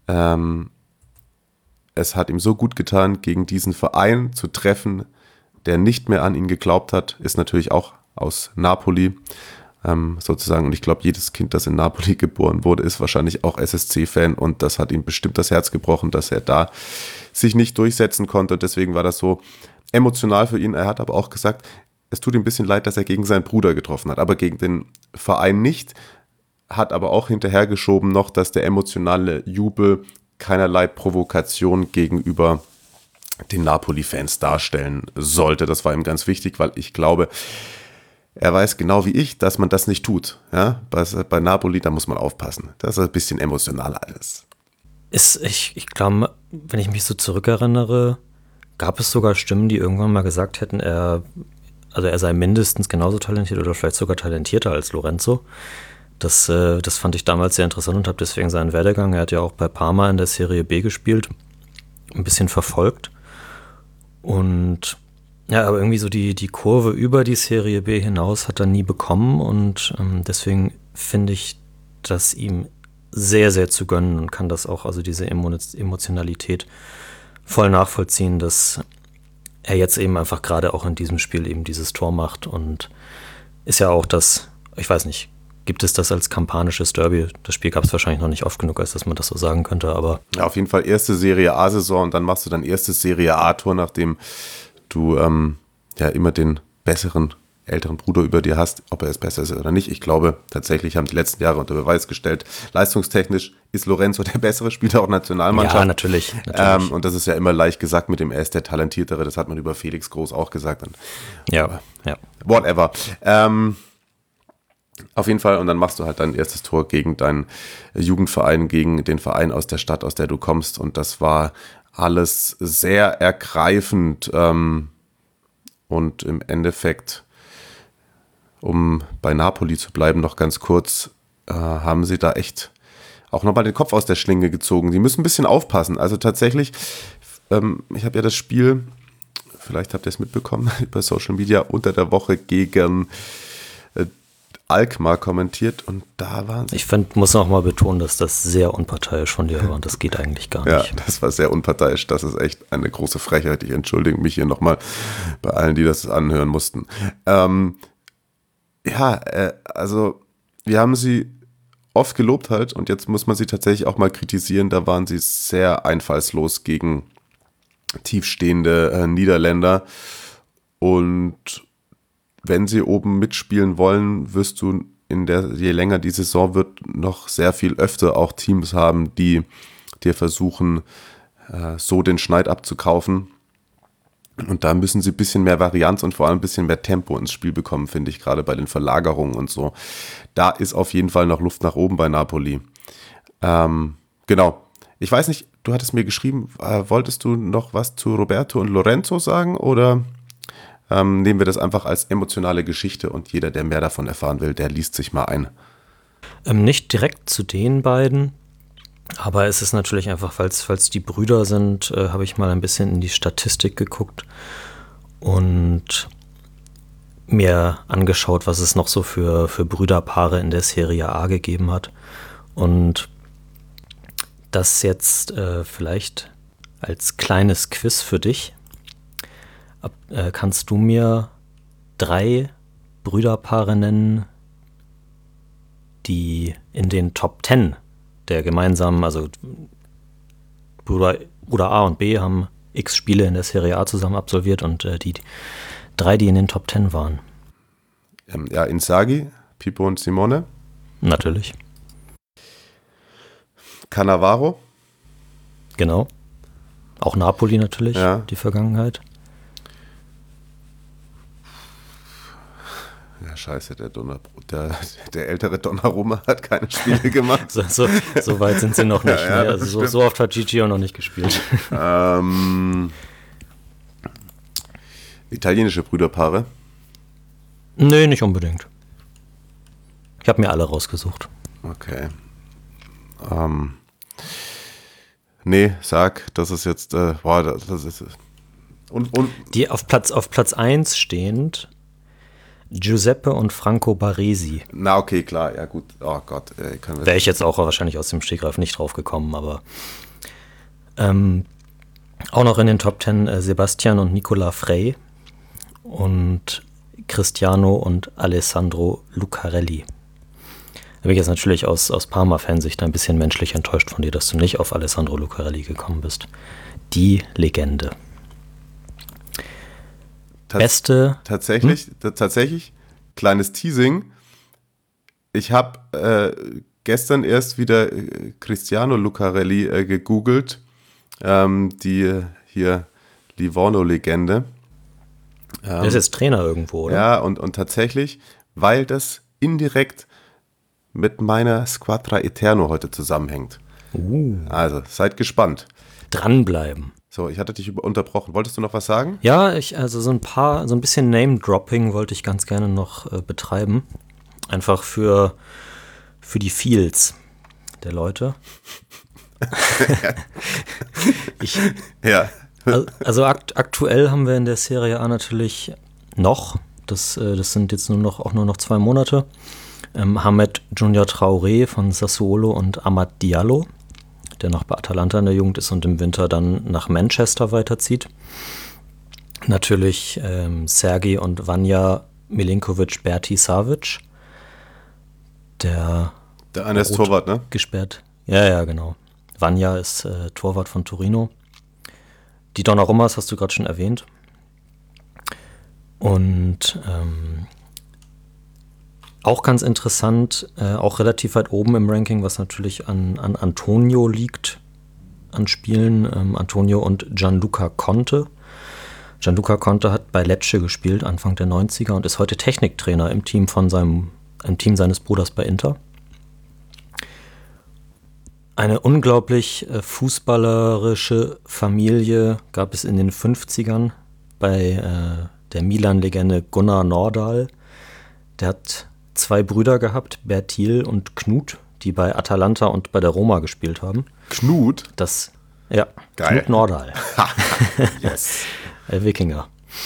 es hat ihm so gut getan, gegen diesen Verein zu treffen, der nicht mehr an ihn geglaubt hat, ist natürlich auch aus Napoli. sozusagen. Und ich glaube, jedes Kind, das in Napoli geboren wurde, ist wahrscheinlich auch SSC-Fan und das hat ihm bestimmt das Herz gebrochen, dass er da sich nicht durchsetzen konnte und deswegen war das so emotional für ihn. Er hat aber auch gesagt, es tut ihm ein bisschen leid, dass er gegen seinen Bruder getroffen hat, aber gegen den Verein nicht, hat aber auch hinterhergeschoben noch, dass der emotionale Jubel keinerlei Provokation gegenüber den Napoli-Fans darstellen sollte. Das war ihm ganz wichtig, weil ich glaube, er weiß genau wie ich, dass man das nicht tut. Ja? Bei Napoli, da muss man aufpassen. Das ist ein bisschen emotional alles. Ich glaube, wenn ich mich so zurückerinnere, gab es sogar Stimmen, die irgendwann mal gesagt hätten, er sei mindestens genauso talentiert oder vielleicht sogar talentierter als Lorenzo. Das fand ich damals sehr interessant und habe deswegen seinen Werdegang, er hat ja auch bei Parma in der Serie B gespielt, ein bisschen verfolgt. Und ja, aber irgendwie so die Kurve über die Serie B hinaus hat er nie bekommen und deswegen finde ich das ihm sehr, sehr zu gönnen und kann das auch, also diese Emotionalität voll nachvollziehen, dass er jetzt eben einfach gerade auch in diesem Spiel eben dieses Tor macht und ist ja auch das, ich weiß nicht, gibt es das als kampanisches Derby? Das Spiel gab es wahrscheinlich noch nicht oft genug, als dass man das so sagen könnte, aber... Ja, auf jeden Fall erste Serie A-Saison und dann machst du dein erstes Serie A-Tor, nachdem du ja immer den besseren älteren Bruder über dir hast, ob er es besser ist oder nicht. Ich glaube, tatsächlich haben die letzten Jahre unter Beweis gestellt, leistungstechnisch ist Lorenzo der bessere Spieler, auch Nationalmannschaft. Ja, natürlich. Und das ist ja immer leicht gesagt mit dem, er ist der Talentiertere, das hat man über Felix Groß auch gesagt. Und, ja. Whatever. Auf jeden Fall, und dann machst du halt dein erstes Tor gegen deinen Jugendverein, gegen den Verein aus der Stadt, aus der du kommst. Und das war alles sehr ergreifend. Und im Endeffekt, um bei Napoli zu bleiben, noch ganz kurz, haben sie da echt auch nochmal den Kopf aus der Schlinge gezogen. Die müssen ein bisschen aufpassen. Also tatsächlich, ich habe ja das Spiel, vielleicht habt ihr es mitbekommen, über Social Media unter der Woche gegen Alkmaar kommentiert und da waren sie. Ich muss auch mal betonen, dass das sehr unparteiisch von dir war und das geht eigentlich gar nicht. Ja, das war sehr unparteiisch. Das ist echt eine große Frechheit. Ich entschuldige mich hier nochmal bei allen, die das anhören mussten. Also wir haben sie oft gelobt halt und jetzt muss man sie tatsächlich auch mal kritisieren. Da waren sie sehr einfallslos gegen tiefstehende Niederländer und wenn sie oben mitspielen wollen, wirst du je länger die Saison wird, noch sehr viel öfter auch Teams haben, die dir versuchen, so den Schneid abzukaufen. Und da müssen sie ein bisschen mehr Varianz und vor allem ein bisschen mehr Tempo ins Spiel bekommen, finde ich, gerade bei den Verlagerungen und so. Da ist auf jeden Fall noch Luft nach oben bei Napoli. Genau. Ich weiß nicht, du hattest mir geschrieben, wolltest du noch was zu Roberto und Lorenzo sagen oder... nehmen wir das einfach als emotionale Geschichte und jeder, der mehr davon erfahren will, der liest sich mal ein. Nicht direkt zu den beiden, aber es ist natürlich einfach, falls die Brüder sind, habe ich mal ein bisschen in die Statistik geguckt und mir angeschaut, was es noch so für Brüderpaare in der Serie A gegeben hat. Und das jetzt vielleicht als kleines Quiz für dich. Kannst du mir 3 Brüderpaare nennen, die in den Top 10 der gemeinsamen, also Bruder A und B haben x Spiele in der Serie A zusammen absolviert und die 3, die in den Top 10 waren? Ja, Inzaghi, Pippo und Simone. Natürlich. Cannavaro. Genau. Auch Napoli natürlich, ja. Die Vergangenheit. Ja, scheiße, der ältere Donnarumma hat keine Spiele gemacht. so weit sind sie noch nicht. Ja, also so oft hat Gigio noch nicht gespielt. Italienische Brüderpaare? Nee, nicht unbedingt. Ich habe mir alle rausgesucht. Okay. Nee, sag, das ist jetzt, das ist... Und die auf Platz 1 stehend... Giuseppe und Franco Baresi. Na, okay, klar, ja gut. Oh Gott. Wäre ich jetzt auch wahrscheinlich aus dem Stegreif nicht drauf gekommen, aber auch noch in den Top 10 Sebastian und Nicola Frey und Cristiano und Alessandro Lucarelli. Da bin ich jetzt natürlich aus Parma-Fansicht ein bisschen menschlich enttäuscht von dir, dass du nicht auf Alessandro Lucarelli gekommen bist. Die Legende. Tatsächlich, kleines Teasing. Ich habe gestern erst wieder Cristiano Lucarelli gegoogelt, die hier Livorno-Legende. Der ist jetzt Trainer irgendwo, oder? Ja, und tatsächlich, weil das indirekt mit meiner Squadra Eterno heute zusammenhängt. Also, seid gespannt. Dranbleiben. So, ich hatte dich unterbrochen. Wolltest du noch was sagen? Ja, so ein bisschen Name-Dropping wollte ich ganz gerne noch betreiben. Einfach für die Feels der Leute. Ja. Also aktuell haben wir in der Serie A natürlich noch, das sind jetzt nur noch 2 Monate, Hamed Junior Traoré von Sassuolo und Amad Diallo, der noch bei Atalanta in der Jugend ist und im Winter dann nach Manchester weiterzieht. Natürlich Sergej und Vanja Milinkovic-Berti-Savic, der eine ist Torwart, ne? Gesperrt. Ja, genau. Vanja ist Torwart von Torino. Die Donnarummas hast du gerade schon erwähnt. Und auch ganz interessant, auch relativ weit oben im Ranking, was natürlich an Antonio liegt, an Spielen. Antonio und Gianluca Conte. Gianluca Conte hat bei Lecce gespielt, Anfang der 90er, und ist heute Techniktrainer im Team seines Bruders bei Inter. Eine unglaublich fußballerische Familie gab es in den 50ern bei der Milan-Legende Gunnar Nordahl. Der hat 2 Brüder gehabt, Bertil und Knut, die bei Atalanta und bei der Roma gespielt haben. Knut? Ja, geil. Knut Nordahl. Yes. Wikinger.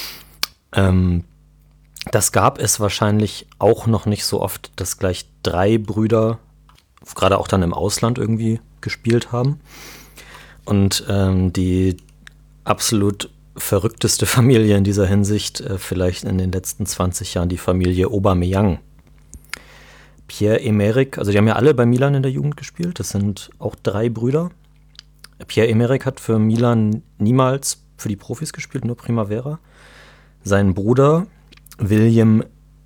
Das gab es wahrscheinlich auch noch nicht so oft, dass gleich 3 Brüder gerade auch dann im Ausland irgendwie gespielt haben. Und die absolut verrückteste Familie in dieser Hinsicht, vielleicht in den letzten 20 Jahren, die Familie Aubameyang. Pierre-Emerick, also die haben ja alle bei Milan in der Jugend gespielt, das sind auch 3 Brüder. Pierre-Emerick hat für Milan niemals für die Profis gespielt, nur Primavera. Sein Bruder William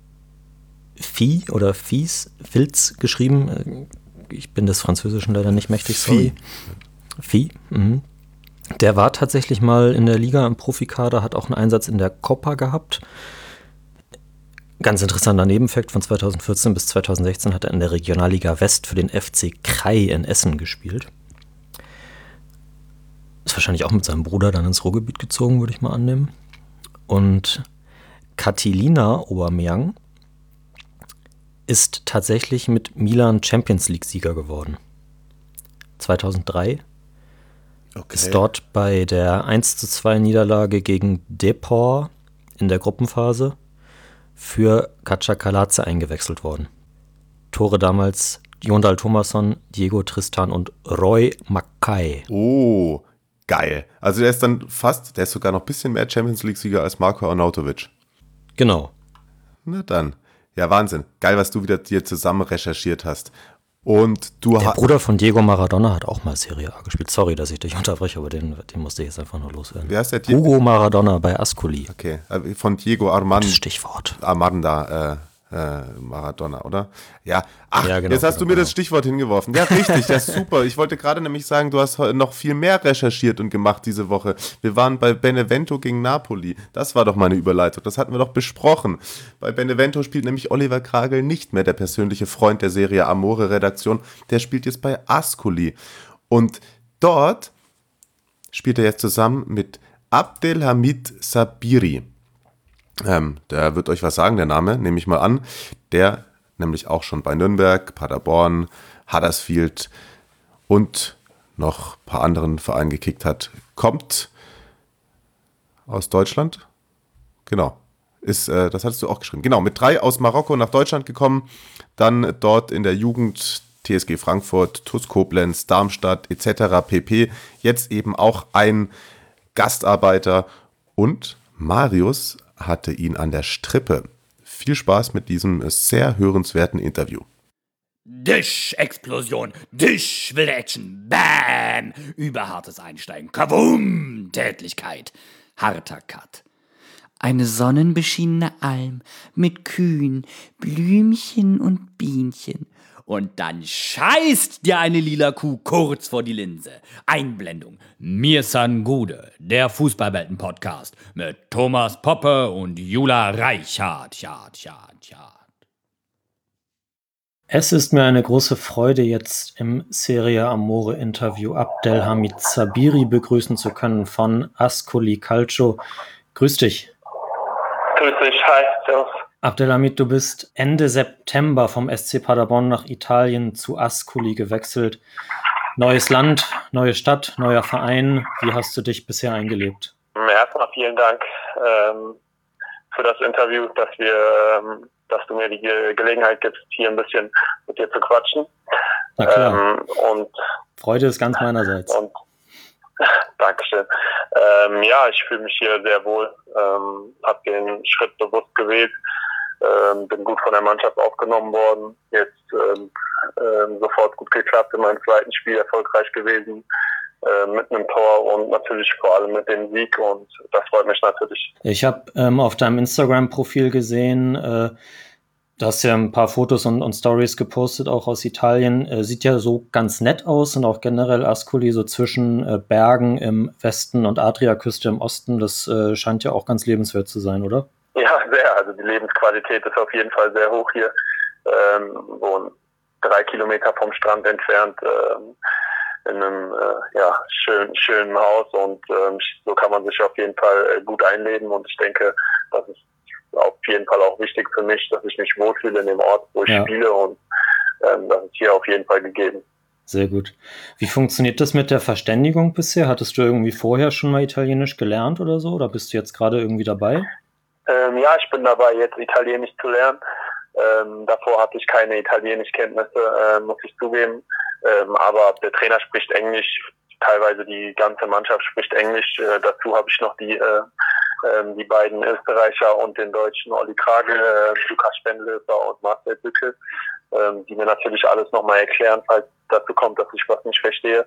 Filz geschrieben, ich bin des Französischen leider nicht mächtig, sorry. Der war tatsächlich mal in der Liga im Profikader, hat auch einen Einsatz in der Copa gehabt. Ganz interessanter Nebenfakt, von 2014 bis 2016 hat er in der Regionalliga West für den FC Krai in Essen gespielt. Ist wahrscheinlich auch mit seinem Bruder dann ins Ruhrgebiet gezogen, würde ich mal annehmen. Und Catilina Aubameyang ist tatsächlich mit Milan Champions League-Sieger geworden. 2003. Okay. Ist dort bei der 1:2 Niederlage gegen Depor in der Gruppenphase für Caciacalazze eingewechselt worden. Tore damals Jondal Thomasson, Diego Tristan und Roy Mackay. Oh, geil. Also der ist sogar noch ein bisschen mehr Champions League-Sieger als Marko Arnautovic. Genau. Na dann. Ja, Wahnsinn. Geil, was du wieder dir zusammen recherchiert hast. Und der Bruder von Diego Maradona hat auch mal Serie A gespielt. Sorry, dass ich dich unterbreche, aber den musste ich jetzt einfach nur loswerden. Wer ist der Hugo Maradona bei Ascoli. Okay, von Diego Armando. Stichwort. Armanda Maradona, oder? Ja, ja, genau, jetzt hast du mir das Stichwort hingeworfen. Ja, richtig, das ist super. Ich wollte gerade nämlich sagen, du hast noch viel mehr recherchiert und gemacht diese Woche. Wir waren bei Benevento gegen Napoli. Das war doch meine Überleitung, das hatten wir doch besprochen. Bei Benevento spielt nämlich Oliver Kragel nicht mehr, der persönliche Freund der Serie Amore-Redaktion. Der spielt jetzt bei Ascoli. Und dort spielt er jetzt zusammen mit Abdelhamid Sabiri. Der wird euch was sagen, der Name, nehme ich mal an. Der nämlich auch schon bei Nürnberg, Paderborn, Huddersfield und noch ein paar anderen Vereinen gekickt hat. Kommt aus Deutschland. Genau. Das hattest du auch geschrieben. Genau, mit 3 aus Marokko nach Deutschland gekommen. Dann dort in der Jugend TSG Frankfurt, TuS Koblenz, Darmstadt etc. pp. Jetzt eben auch ein Gastarbeiter und Marius hatte ihn an der Strippe. viel Spaß mit diesem sehr hörenswerten Interview. Explosion, wilde Action, Bam, überhartes Einsteigen, Kavum, Tätlichkeit, harter Cut. Eine sonnenbeschienene Alm mit Kühen, Blümchen und Bienchen. Und dann scheißt dir eine lila Kuh kurz vor die Linse. Einblendung. Mirsan Gude, der Fußballwelten-Podcast mit Thomas Poppe und Jula Reichardt. Es ist mir eine große Freude, jetzt im Serie Amore Interview Abdelhamid Sabiri begrüßen zu können von Ascoli Calcio. Grüß dich. Grüß dich, hi, servus. Abdelhamid, du bist Ende September vom SC Paderborn nach Italien zu Ascoli gewechselt. Neues Land, neue Stadt, neuer Verein. Wie hast du dich bisher eingelebt? Erstmal vielen Dank für das Interview, dass du mir die Gelegenheit gibst, hier ein bisschen mit dir zu quatschen. Na klar. Und Freude ist ganz meinerseits. Und Dankeschön. Ja, ich fühle mich hier sehr wohl, habe den Schritt bewusst gewählt, bin gut von der Mannschaft aufgenommen worden, jetzt sofort gut geklappt, in meinem zweiten Spiel erfolgreich gewesen, mit einem Tor und natürlich vor allem mit dem Sieg, und das freut mich natürlich. Ich habe auf deinem Instagram-Profil gesehen, du hast ja ein paar Fotos und Stories gepostet, auch aus Italien. Sieht ja so ganz nett aus, und auch generell Ascoli so zwischen Bergen im Westen und Adriaküste im Osten. Das scheint ja auch ganz lebenswert zu sein, oder? Ja, sehr. Also die Lebensqualität ist auf jeden Fall sehr hoch hier. Wohnen 3 Kilometer vom Strand entfernt, in einem schönen Haus, und so kann man sich auf jeden Fall gut einleben, und ich denke, das ist auf jeden Fall auch wichtig für mich, dass ich mich wohlfühle in dem Ort, wo ich spiele, und das ist hier auf jeden Fall gegeben. Sehr gut. Wie funktioniert das mit der Verständigung bisher? Hattest du irgendwie vorher schon mal Italienisch gelernt oder so, oder bist du jetzt gerade irgendwie dabei? Ja, ich bin dabei, jetzt Italienisch zu lernen. Davor hatte ich keine Italienischkenntnisse, muss ich zugeben. Aber der Trainer spricht Englisch, teilweise die ganze Mannschaft spricht Englisch. Dazu habe ich noch die beiden Österreicher und den Deutschen Olli Kragel, Lukas Spendlöser und Marcel Bücke, die mir natürlich alles nochmal erklären, falls dazu kommt, dass ich was nicht verstehe.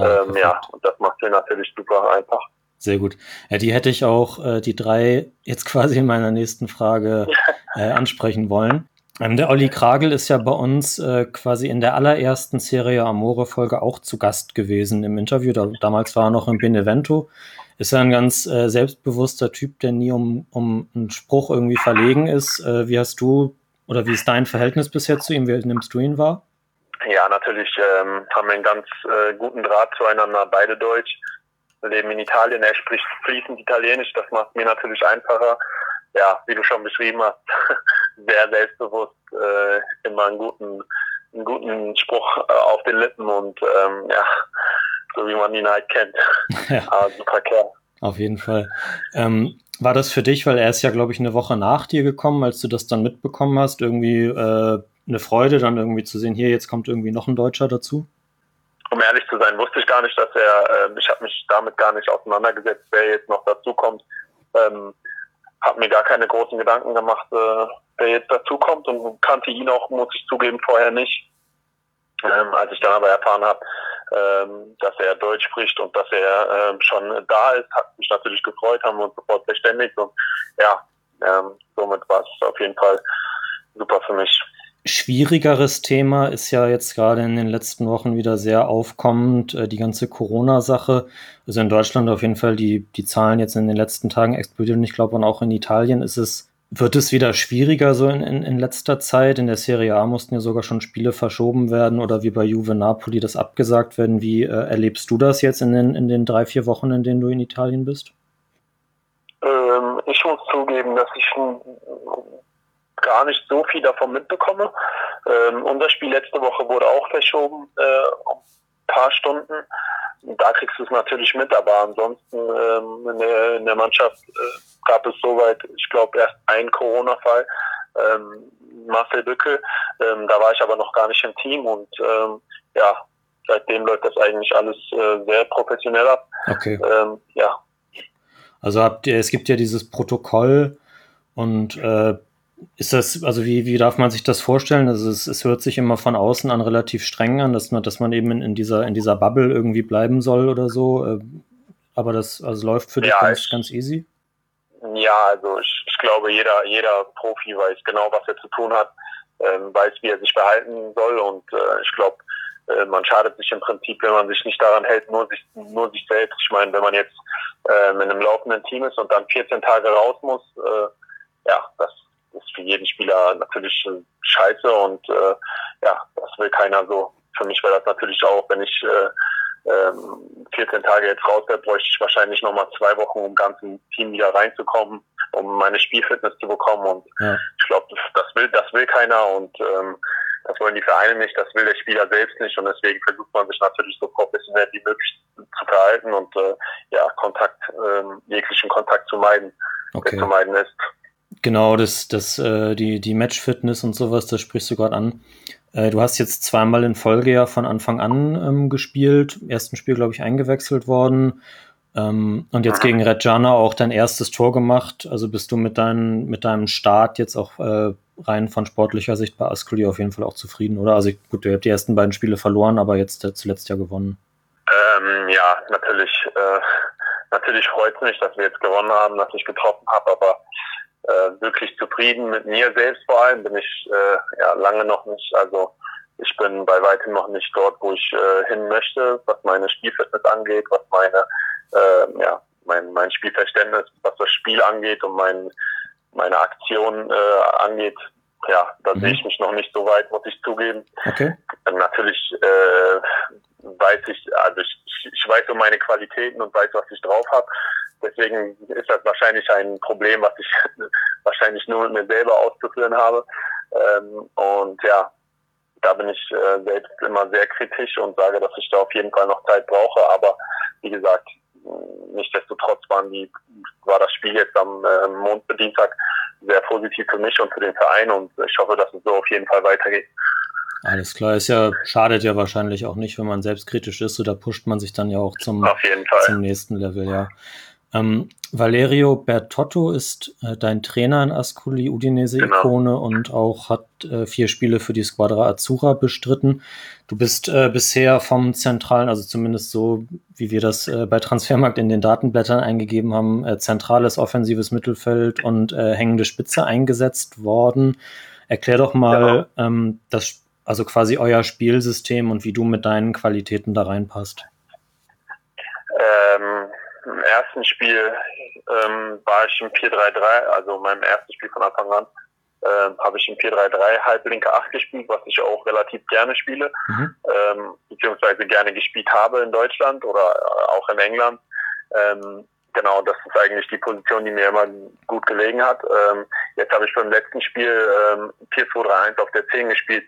Und das macht mir natürlich super einfach. Sehr gut. Ja, die hätte ich auch, die drei, jetzt quasi in meiner nächsten Frage ansprechen wollen. Der Olli Kragel ist ja bei uns quasi in der allerersten Serie Amore-Folge auch zu Gast gewesen im Interview. Damals war er noch in Benevento. Ist er ein ganz selbstbewusster Typ, der nie um einen Spruch irgendwie verlegen ist. Wie hast du, oder wie ist dein Verhältnis bisher zu ihm? Wie nimmst du ihn wahr? Ja, natürlich haben wir einen ganz guten Draht zueinander, beide Deutsch. Wir leben in Italien, er spricht fließend Italienisch, das macht mir natürlich einfacher. Ja, wie du schon beschrieben hast, sehr selbstbewusst, immer einen guten Spruch auf den Lippen, und so wie man ihn halt kennt. Ja. Aber super Kerl. Auf jeden Fall. War das für dich, weil er ist ja, glaube ich, eine Woche nach dir gekommen, als du das dann mitbekommen hast, irgendwie eine Freude, dann irgendwie zu sehen, hier, jetzt kommt irgendwie noch ein Deutscher dazu? Um ehrlich zu sein, wusste ich gar nicht, dass ich habe mich damit gar nicht auseinandergesetzt, wer jetzt noch dazu kommt. Habe mir gar keine großen Gedanken gemacht, wer jetzt dazu kommt, und kannte ihn auch, muss ich zugeben, vorher nicht. Als ich dann aber erfahren habe, dass er Deutsch spricht und dass er schon da ist, hat mich natürlich gefreut, haben wir uns sofort verständigt, und somit war es auf jeden Fall super für mich. Schwierigeres Thema ist ja jetzt gerade in den letzten Wochen wieder sehr aufkommend, die ganze Corona-Sache. Also in Deutschland auf jeden Fall, die Zahlen jetzt in den letzten Tagen explodieren. Ich glaube, und auch in Italien wird es wieder schwieriger so in letzter Zeit. In der Serie A mussten ja sogar schon Spiele verschoben werden, oder wie bei Juve Napoli das abgesagt werden. Wie erlebst du das jetzt in den 3-4 Wochen, in denen du in Italien bist? Ich muss zugeben, dass ich gar nicht so viel davon mitbekomme. Unser Spiel letzte Woche wurde auch verschoben, um ein paar Stunden. Da kriegst du es natürlich mit, aber ansonsten in der Mannschaft gab es soweit, ich glaube, erst einen Corona-Fall, Marcel Bücke. Da war ich aber noch gar nicht im Team, und seitdem läuft das eigentlich alles sehr professionell ab. Okay. Also es gibt ja dieses Protokoll, und Ist das, also wie darf man sich das vorstellen? Also es hört sich immer von außen an relativ streng an, dass man eben in dieser Bubble irgendwie bleiben soll oder so. Aber das also läuft für dich ganz easy? Ja, also ich glaube, jeder Profi weiß genau, was er zu tun hat, weiß, wie er sich verhalten soll, und ich glaube, man schadet sich im Prinzip, wenn man sich nicht daran hält, nur sich selbst. Ich meine, wenn man jetzt in einem laufenden Team ist und dann 14 Tage raus muss, das ist für jeden Spieler natürlich scheiße, und das will keiner so. Für mich wäre das natürlich auch, wenn ich 14 Tage jetzt raus wäre, bräuchte ich wahrscheinlich nochmal 2 Wochen, um ganz im Team wieder reinzukommen, um meine Spielfitness zu bekommen, und ich glaube, das will keiner, und das wollen die Vereine nicht, das will der Spieler selbst nicht, und deswegen versucht man sich natürlich so professionell wie möglich zu verhalten und jeglichen Kontakt zu meiden, der zu meiden ist. Genau, die Match-Fitness und sowas, das sprichst du gerade an. Du hast jetzt 2-mal in Folge ja von Anfang an gespielt. Im ersten Spiel, glaube ich, eingewechselt worden. Und jetzt gegen Reggiana auch dein erstes Tor gemacht. Also bist du mit deinem Start jetzt auch rein von sportlicher Sicht bei Ascoli auf jeden Fall auch zufrieden, oder? Also gut, ihr habt die ersten beiden Spiele verloren, aber jetzt zuletzt ja gewonnen. Natürlich freut es mich, dass wir jetzt gewonnen haben, dass ich getroffen habe, aber wirklich zufrieden mit mir selbst vor allem bin ich lange noch nicht. Also ich bin bei weitem noch nicht dort, wo ich hin möchte, was meine Spielfitness angeht, was mein Spielverständnis, was das Spiel angeht und meine Aktion angeht. Ja, da sehe ich mich noch nicht so weit, muss ich zugeben. Okay. Natürlich weiß ich weiß um meine Qualitäten und weiß, was ich drauf habe. Deswegen ist das wahrscheinlich ein Problem, was ich wahrscheinlich nur mit mir selber auszuführen habe. Und ja, da bin ich selbst immer sehr kritisch und sage, dass ich da auf jeden Fall noch Zeit brauche. Aber wie gesagt, nichtsdestotrotz war das Spiel jetzt am Dienstag sehr positiv für mich und für den Verein, und ich hoffe, dass es so auf jeden Fall weitergeht. Alles klar, schadet ja wahrscheinlich auch nicht, wenn man selbstkritisch ist, so da pusht man sich dann ja auch zum nächsten Level, ja. Valerio Bertotto ist dein Trainer in Ascoli, Udinese-Ikone, und auch hat 4 Spiele für die Squadra Azzurra bestritten. Du bist bisher vom zentralen, also zumindest so, wie wir das bei Transfermarkt in den Datenblättern eingegeben haben, zentrales offensives Mittelfeld und hängende Spitze eingesetzt worden. Erklär doch mal also quasi euer Spielsystem und wie du mit deinen Qualitäten da reinpasst. Im ersten Spiel war ich im 4-3-3, also in meinem ersten Spiel von Anfang an, habe ich im 4-3-3 halblinke 8 gespielt, was ich auch relativ gerne spiele, beziehungsweise gerne gespielt habe in Deutschland oder auch in England. Genau, das ist eigentlich die Position, die mir immer gut gelegen hat. Jetzt habe ich beim letzten Spiel 4-2-3-1 auf der 10 gespielt.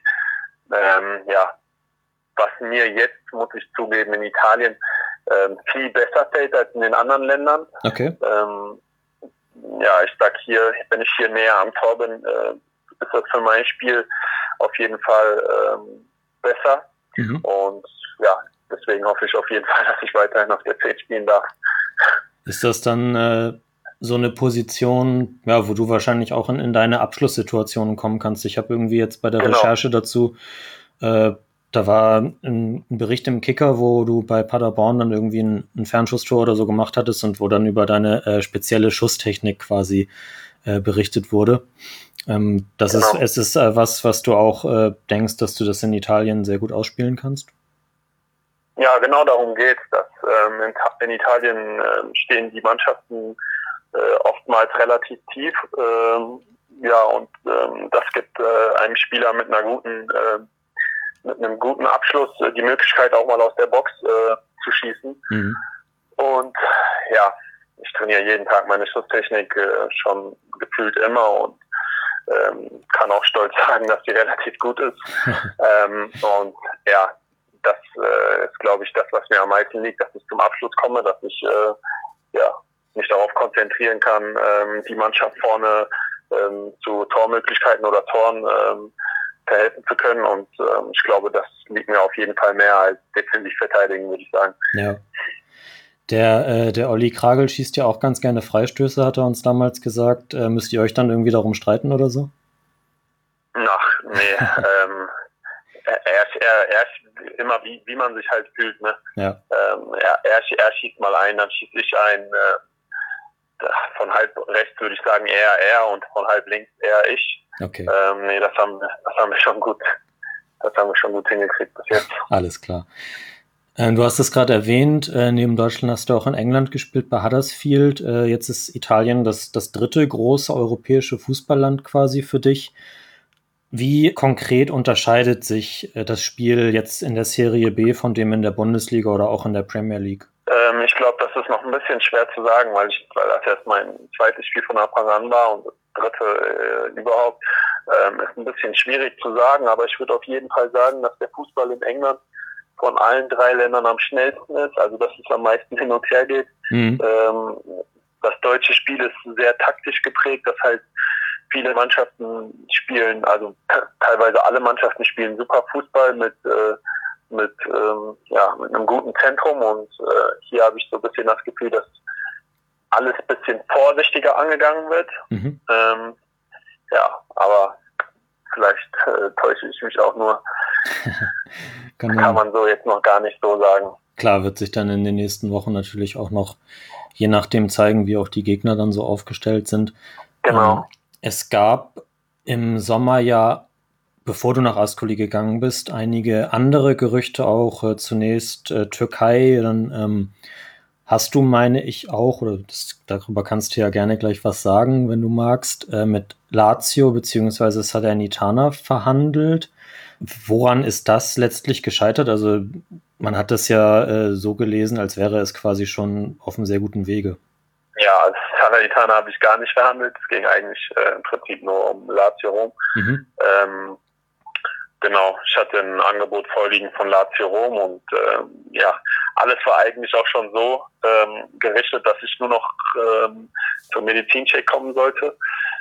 Was mir jetzt, muss ich zugeben, in Italien viel besser fällt als in den anderen Ländern. Okay. Ich sag hier, wenn ich hier näher am Tor bin, ist das für mein Spiel auf jeden Fall besser. Und deswegen hoffe ich auf jeden Fall, dass ich weiterhin auf der 10 spielen darf. Ist das dann so eine Position, wo du wahrscheinlich auch in deine Abschlusssituationen kommen kannst? Ich habe irgendwie jetzt bei der Recherche dazu, da war ein Bericht im Kicker, wo du bei Paderborn dann irgendwie ein Fernschusstor oder so gemacht hattest und wo dann über deine spezielle Schusstechnik quasi berichtet wurde. Es ist was du auch denkst, dass du das in Italien sehr gut ausspielen kannst? Ja, genau darum geht es, dass in Italien stehen die Mannschaften oftmals relativ tief. Das gibt einem Spieler mit einem guten Abschluss die Möglichkeit, auch mal aus der Box zu schießen. Und ich trainiere jeden Tag meine Schusstechnik schon gefühlt immer und kann auch stolz sagen, dass die relativ gut ist. Das ist, glaube ich, das, was mir am meisten liegt, dass ich zum Abschluss komme, dass ich mich darauf konzentrieren kann, die Mannschaft vorne zu Tormöglichkeiten oder Toren verhelfen zu können, und ich glaube, das liegt mir auf jeden Fall mehr als defensiv verteidigen, würde ich sagen. Ja. Der Olli Kragel schießt ja auch ganz gerne Freistöße, hat er uns damals gesagt. Müsst ihr euch dann irgendwie darum streiten oder so? Nee. Er ist immer, wie man sich halt fühlt. Ne? Ja. Er schießt mal ein, dann schieße ich ein. Von halb rechts würde ich sagen eher er und von halb links eher ich. Okay. Nee, das haben wir schon gut. Das haben wir schon gut hingekriegt bis jetzt. Alles klar. Du hast es gerade erwähnt, neben Deutschland hast du auch in England gespielt, bei Huddersfield. Jetzt ist Italien das dritte große europäische Fußballland quasi für dich. Wie konkret unterscheidet sich das Spiel jetzt in der Serie B von dem in der Bundesliga oder auch in der Premier League? Ich glaube, das ist noch ein bisschen schwer zu sagen, weil das jetzt mein zweites Spiel von Anfang an war und das dritte überhaupt. Ist ein bisschen schwierig zu sagen, aber ich würde auf jeden Fall sagen, dass der Fußball in England von allen 3 Ländern am schnellsten ist, also dass es am meisten hin und her geht. Das deutsche Spiel ist sehr taktisch geprägt, das heißt, viele Mannschaften spielen, also teilweise alle Mannschaften spielen super Fußball mit einem guten Zentrum und hier habe ich so ein bisschen das Gefühl, dass alles ein bisschen vorsichtiger angegangen wird. Aber vielleicht täusche ich mich auch nur. Kann man so jetzt noch gar nicht so sagen. Klar, wird sich dann in den nächsten Wochen natürlich auch noch je nachdem zeigen, wie auch die Gegner dann so aufgestellt sind. Genau. Es gab im Sommer ja, bevor du nach Ascoli gegangen bist, einige andere Gerüchte auch, zunächst Türkei, dann hast du, meine ich auch, oder darüber kannst du ja gerne gleich was sagen, wenn du magst, mit Lazio bzw. Salernitana verhandelt. Woran ist das letztlich gescheitert? Also man hat das ja so gelesen, als wäre es quasi schon auf einem sehr guten Wege. Ja, als Salernitana habe ich gar nicht verhandelt. Es ging eigentlich im Prinzip nur um Lazio Rom. Genau, ich hatte ein Angebot vorliegen von Lazio Rom und alles war eigentlich auch schon so gerichtet, dass ich nur noch zum Medizincheck kommen sollte.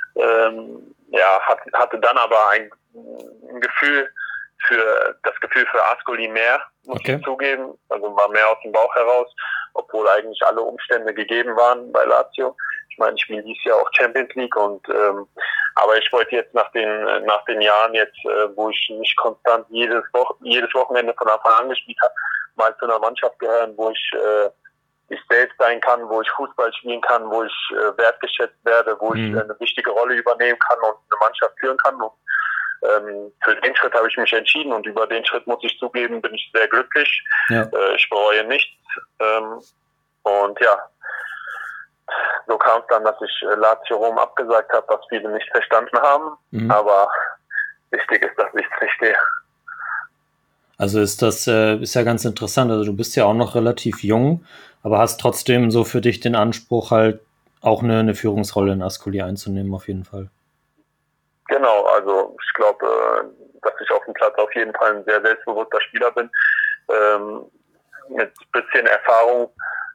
Hatte dann aber ein Gefühl für Ascoli mehr, muss ich zugeben. Also war mehr aus dem Bauch heraus, obwohl eigentlich alle Umstände gegeben waren bei Lazio. Ich meine, ich spiele dieses Jahr auch Champions League und aber ich wollte jetzt nach den Jahren jetzt, wo ich nicht konstant jedes Wochenende von Anfang an gespielt habe, mal zu einer Mannschaft gehören, wo ich selbst sein kann, wo ich Fußball spielen kann, wo ich wertgeschätzt werde, wo ich eine wichtige Rolle übernehmen kann und eine Mannschaft führen kann. Und für den Schritt habe ich mich entschieden und über den Schritt, muss ich zugeben, bin ich sehr glücklich. Ja. Ich bereue nichts. Und ja, so kam es dann, dass ich Lazio Rom abgesagt habe, was viele nicht verstanden haben. Aber wichtig ist, dass ich es verstehe. Also ist ja ganz interessant. Also du bist ja auch noch relativ jung, aber hast trotzdem so für dich den Anspruch, halt auch eine Führungsrolle in Ascoli einzunehmen, auf jeden Fall. Genau, also ich glaube, dass ich auf dem Platz auf jeden Fall ein sehr selbstbewusster Spieler bin. Mit bisschen Erfahrung,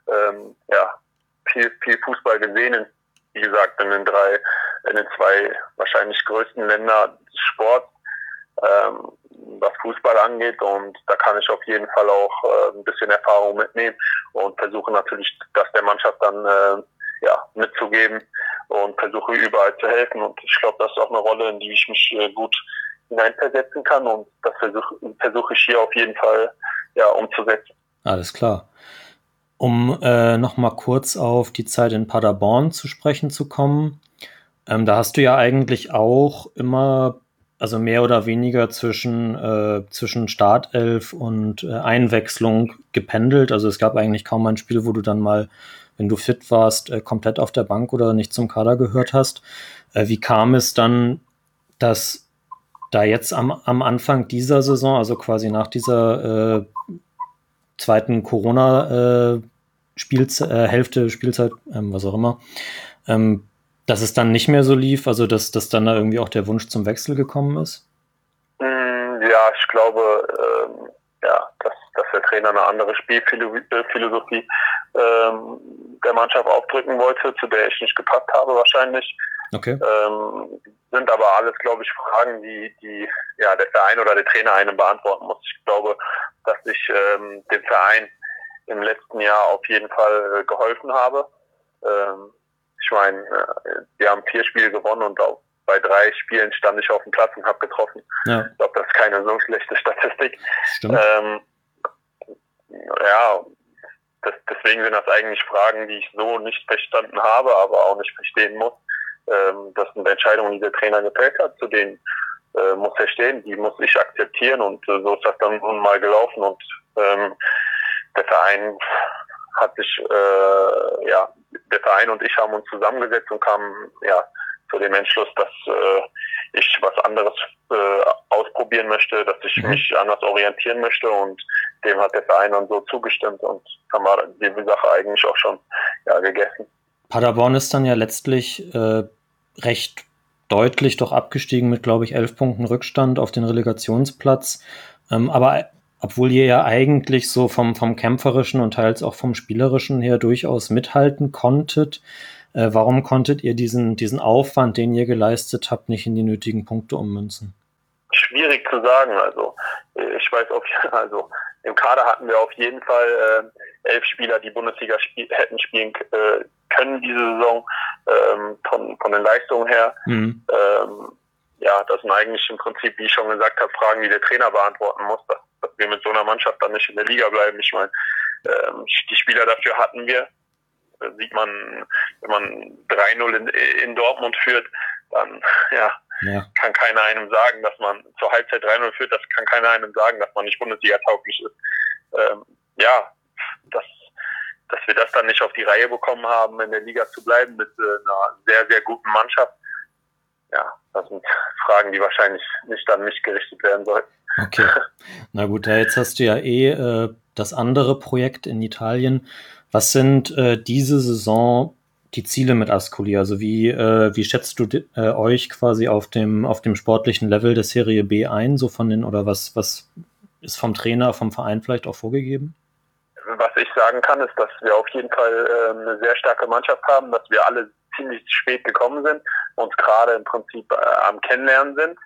viel Fußball gesehen, wie gesagt, in den 2 wahrscheinlich größten Ländern des Sports, was Fußball angeht, und da kann ich auf jeden Fall auch ein bisschen Erfahrung mitnehmen und versuche natürlich, das der Mannschaft dann mitzugeben und versuche überall zu helfen, und ich glaube, das ist auch eine Rolle, in die ich mich gut hineinversetzen kann, und das versuche ich hier auf jeden Fall umzusetzen. Alles klar. Um noch mal kurz auf die Zeit in Paderborn zu sprechen zu kommen, da hast du ja eigentlich auch immer, also mehr oder weniger zwischen Startelf und Einwechslung gependelt. Also es gab eigentlich kaum ein Spiel, wo du dann mal, wenn du fit warst, komplett auf der Bank oder nicht zum Kader gehört hast. Wie kam es dann, dass da jetzt am Anfang dieser Saison, also quasi nach dieser zweiten Corona-Hälfte, Spielzeit, was auch immer, dass es dann nicht mehr so lief, also dass dann da irgendwie auch der Wunsch zum Wechsel gekommen ist? Ja, ich glaube, dass der Trainer eine andere Spielphilosophie der Mannschaft aufdrücken wollte, zu der ich nicht gepasst habe wahrscheinlich. Okay. Sind aber alles, glaube ich, Fragen, die der Verein oder der Trainer einem beantworten muss. Ich glaube, dass ich dem Verein im letzten Jahr auf jeden Fall geholfen habe. Ich meine, wir haben 4 Spiele gewonnen und bei 3 Spielen stand ich auf dem Platz und habe getroffen. Ja. Ich glaube, das ist keine so schlechte Statistik. Stimmt. Deswegen sind das eigentlich Fragen, die ich so nicht verstanden habe, aber auch nicht verstehen muss. Das sind Entscheidungen, die der Trainer gefällt hat, zu denen muss er stehen, die muss ich akzeptieren und so ist das dann nun mal gelaufen und der Verein hat sich, der Verein und ich haben uns zusammengesetzt und kamen zu dem Entschluss, dass ich was anderes ausprobieren möchte, dass ich mich anders orientieren möchte und dem hat der Verein dann so zugestimmt und haben wir die Sache eigentlich auch schon gegessen. Paderborn ist dann ja letztlich recht deutlich doch abgestiegen mit, glaube ich, 11 Punkten Rückstand auf den Relegationsplatz. Aber obwohl ihr ja eigentlich so vom kämpferischen und teils auch vom spielerischen her durchaus mithalten konntet, warum konntet ihr diesen Aufwand, den ihr geleistet habt, nicht in die nötigen Punkte ummünzen? Schwierig zu sagen. Also ich weiß, im Kader hatten wir auf jeden Fall 11 Spieler, die Bundesliga hätten spielen können diese Saison, von den Leistungen her. Das sind eigentlich im Prinzip, wie ich schon gesagt habe, Fragen, die der Trainer beantworten muss, dass wir mit so einer Mannschaft dann nicht in der Liga bleiben. Ich meine, die Spieler dafür hatten wir. Sieht man, wenn man 3-0 in Dortmund führt, dann kann keiner einem sagen, dass man zur Halbzeit 3-0 führt, das kann keiner einem sagen, dass man nicht Bundesliga-tauglich ist. Dass wir das dann nicht auf die Reihe bekommen haben, in der Liga zu bleiben mit einer sehr, sehr guten Mannschaft. Ja, das sind Fragen, die wahrscheinlich nicht an mich gerichtet werden sollten. Okay, na gut, jetzt hast du ja das andere Projekt in Italien. Was sind diese Saison die Ziele mit Ascoli? Also wie schätzt du euch quasi auf dem sportlichen Level der Serie B ein? So oder was ist vom Trainer, vom Verein vielleicht auch vorgegeben? Was ich sagen kann, ist, dass wir auf jeden Fall eine sehr starke Mannschaft haben, dass wir alle ziemlich spät gekommen sind und gerade im Prinzip am Kennenlernen sind.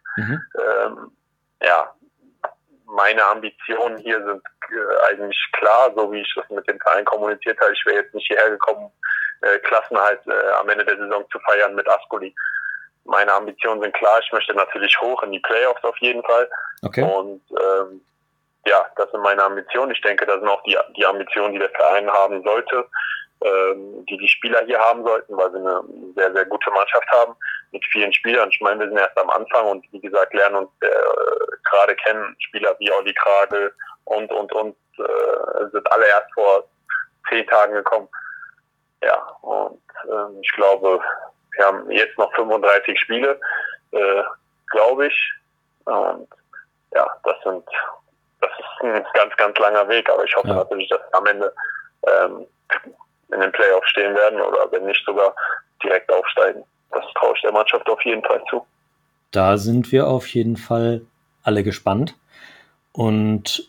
Meine Ambitionen hier sind eigentlich klar, so wie ich das mit dem Verein kommuniziert habe. Ich wäre jetzt nicht hierher gekommen, Klassenerhalt am Ende der Saison zu feiern mit Ascoli. Meine Ambitionen sind klar. Ich möchte natürlich hoch in die Playoffs auf jeden Fall. Okay. Und das sind meine Ambitionen. Ich denke, das sind auch die Ambitionen, die der Verein haben sollte, die Spieler hier haben sollten, weil wir eine sehr, sehr gute Mannschaft haben mit vielen Spielern. Ich meine, wir sind erst am Anfang und wie gesagt, lernen uns gerade kennen. Spieler wie Olli Kragel und sind alle erst vor 10 Tagen gekommen. Ja, und ich glaube, wir haben jetzt noch 35 Spiele, glaube ich. Und das ist ein ganz, ganz langer Weg, aber ich hoffe natürlich, dass wir am Ende in den Playoffs stehen werden oder wenn nicht sogar direkt aufsteigen. Das traue ich der Mannschaft auf jeden Fall zu. Da sind wir auf jeden Fall alle gespannt und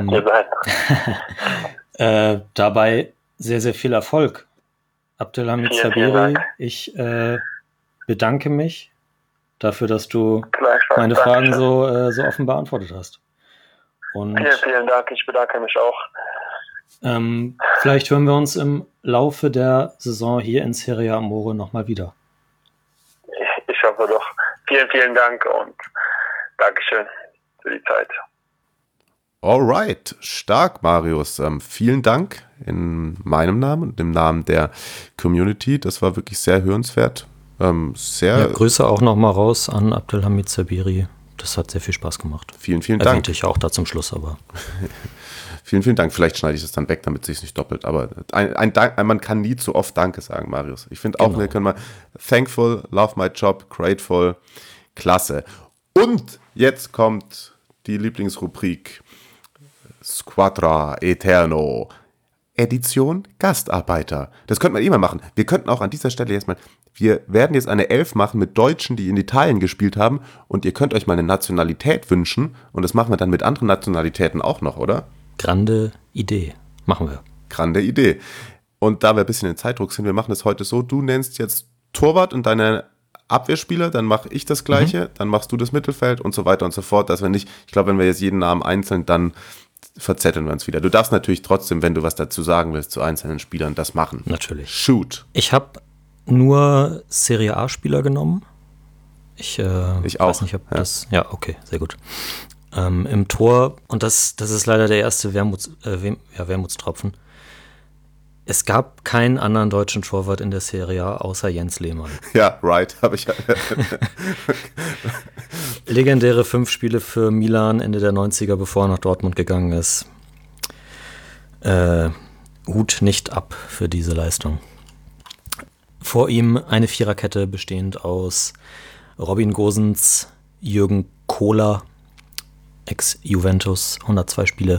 dabei sehr, sehr viel Erfolg. Abdelhamid Sabiri, ich bedanke mich dafür, dass du meine Fragen so offen beantwortet hast. Und vielen Dank, ich bedanke mich auch. Vielleicht hören wir uns im Laufe der Saison hier in Serie Amore nochmal wieder. Ich hoffe doch. Vielen, vielen Dank und Dankeschön für die Zeit. Alright, stark, Marius. Vielen Dank in meinem Namen und im Namen der Community. Das war wirklich sehr hörenswert. Grüße auch nochmal raus an Abdelhamid Sabiri. Das hat sehr viel Spaß gemacht. Vielen, vielen Dank. Erwähnte ich auch da zum Schluss, aber. Vielen, vielen Dank. Vielleicht schneide ich das dann weg, damit es sich nicht doppelt. Aber man kann nie zu oft Danke sagen, Marius. Ich finde auch, wir können mal thankful, love my job, grateful, klasse. Und jetzt kommt die Lieblingsrubrik Squadra Eterno. Edition Gastarbeiter. Das könnte man immer machen. Wir könnten auch an dieser Stelle jetzt mal, wir werden jetzt eine 11 machen mit Deutschen, die in Italien gespielt haben und ihr könnt euch mal eine Nationalität wünschen und das machen wir dann mit anderen Nationalitäten auch noch, oder? Grande Idee. Machen wir. Grande Idee. Und da wir ein bisschen in Zeitdruck sind, wir machen das heute so, du nennst jetzt Torwart und deine Abwehrspieler, dann mache ich das Gleiche, dann machst du das Mittelfeld und so weiter und so fort, dass wir nicht, ich glaube, wenn wir jetzt jeden Namen einzeln, dann verzetteln wir uns wieder. Du darfst natürlich trotzdem, wenn du was dazu sagen willst zu einzelnen Spielern, das machen. Natürlich. Shoot. Ich habe nur Serie A-Spieler genommen Ich auch. weiß nicht, ob das. Ja, okay, sehr gut. Im Tor, und das ist leider der erste Wermutstropfen. Es gab keinen anderen deutschen Torwart in der Serie A außer Jens Lehmann. Ja, right, habe ich. Legendäre 5 Spiele für Milan Ende der 90er, bevor er nach Dortmund gegangen ist. Hut nicht ab für diese Leistung. Vor ihm eine Viererkette bestehend aus Robin Gosens, Jürgen Kohler, Ex-Juventus, 102 Spiele.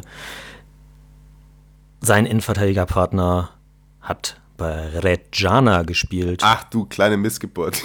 Sein Innenverteidigerpartner hat bei Reggiana gespielt. Ach du kleine Missgeburt.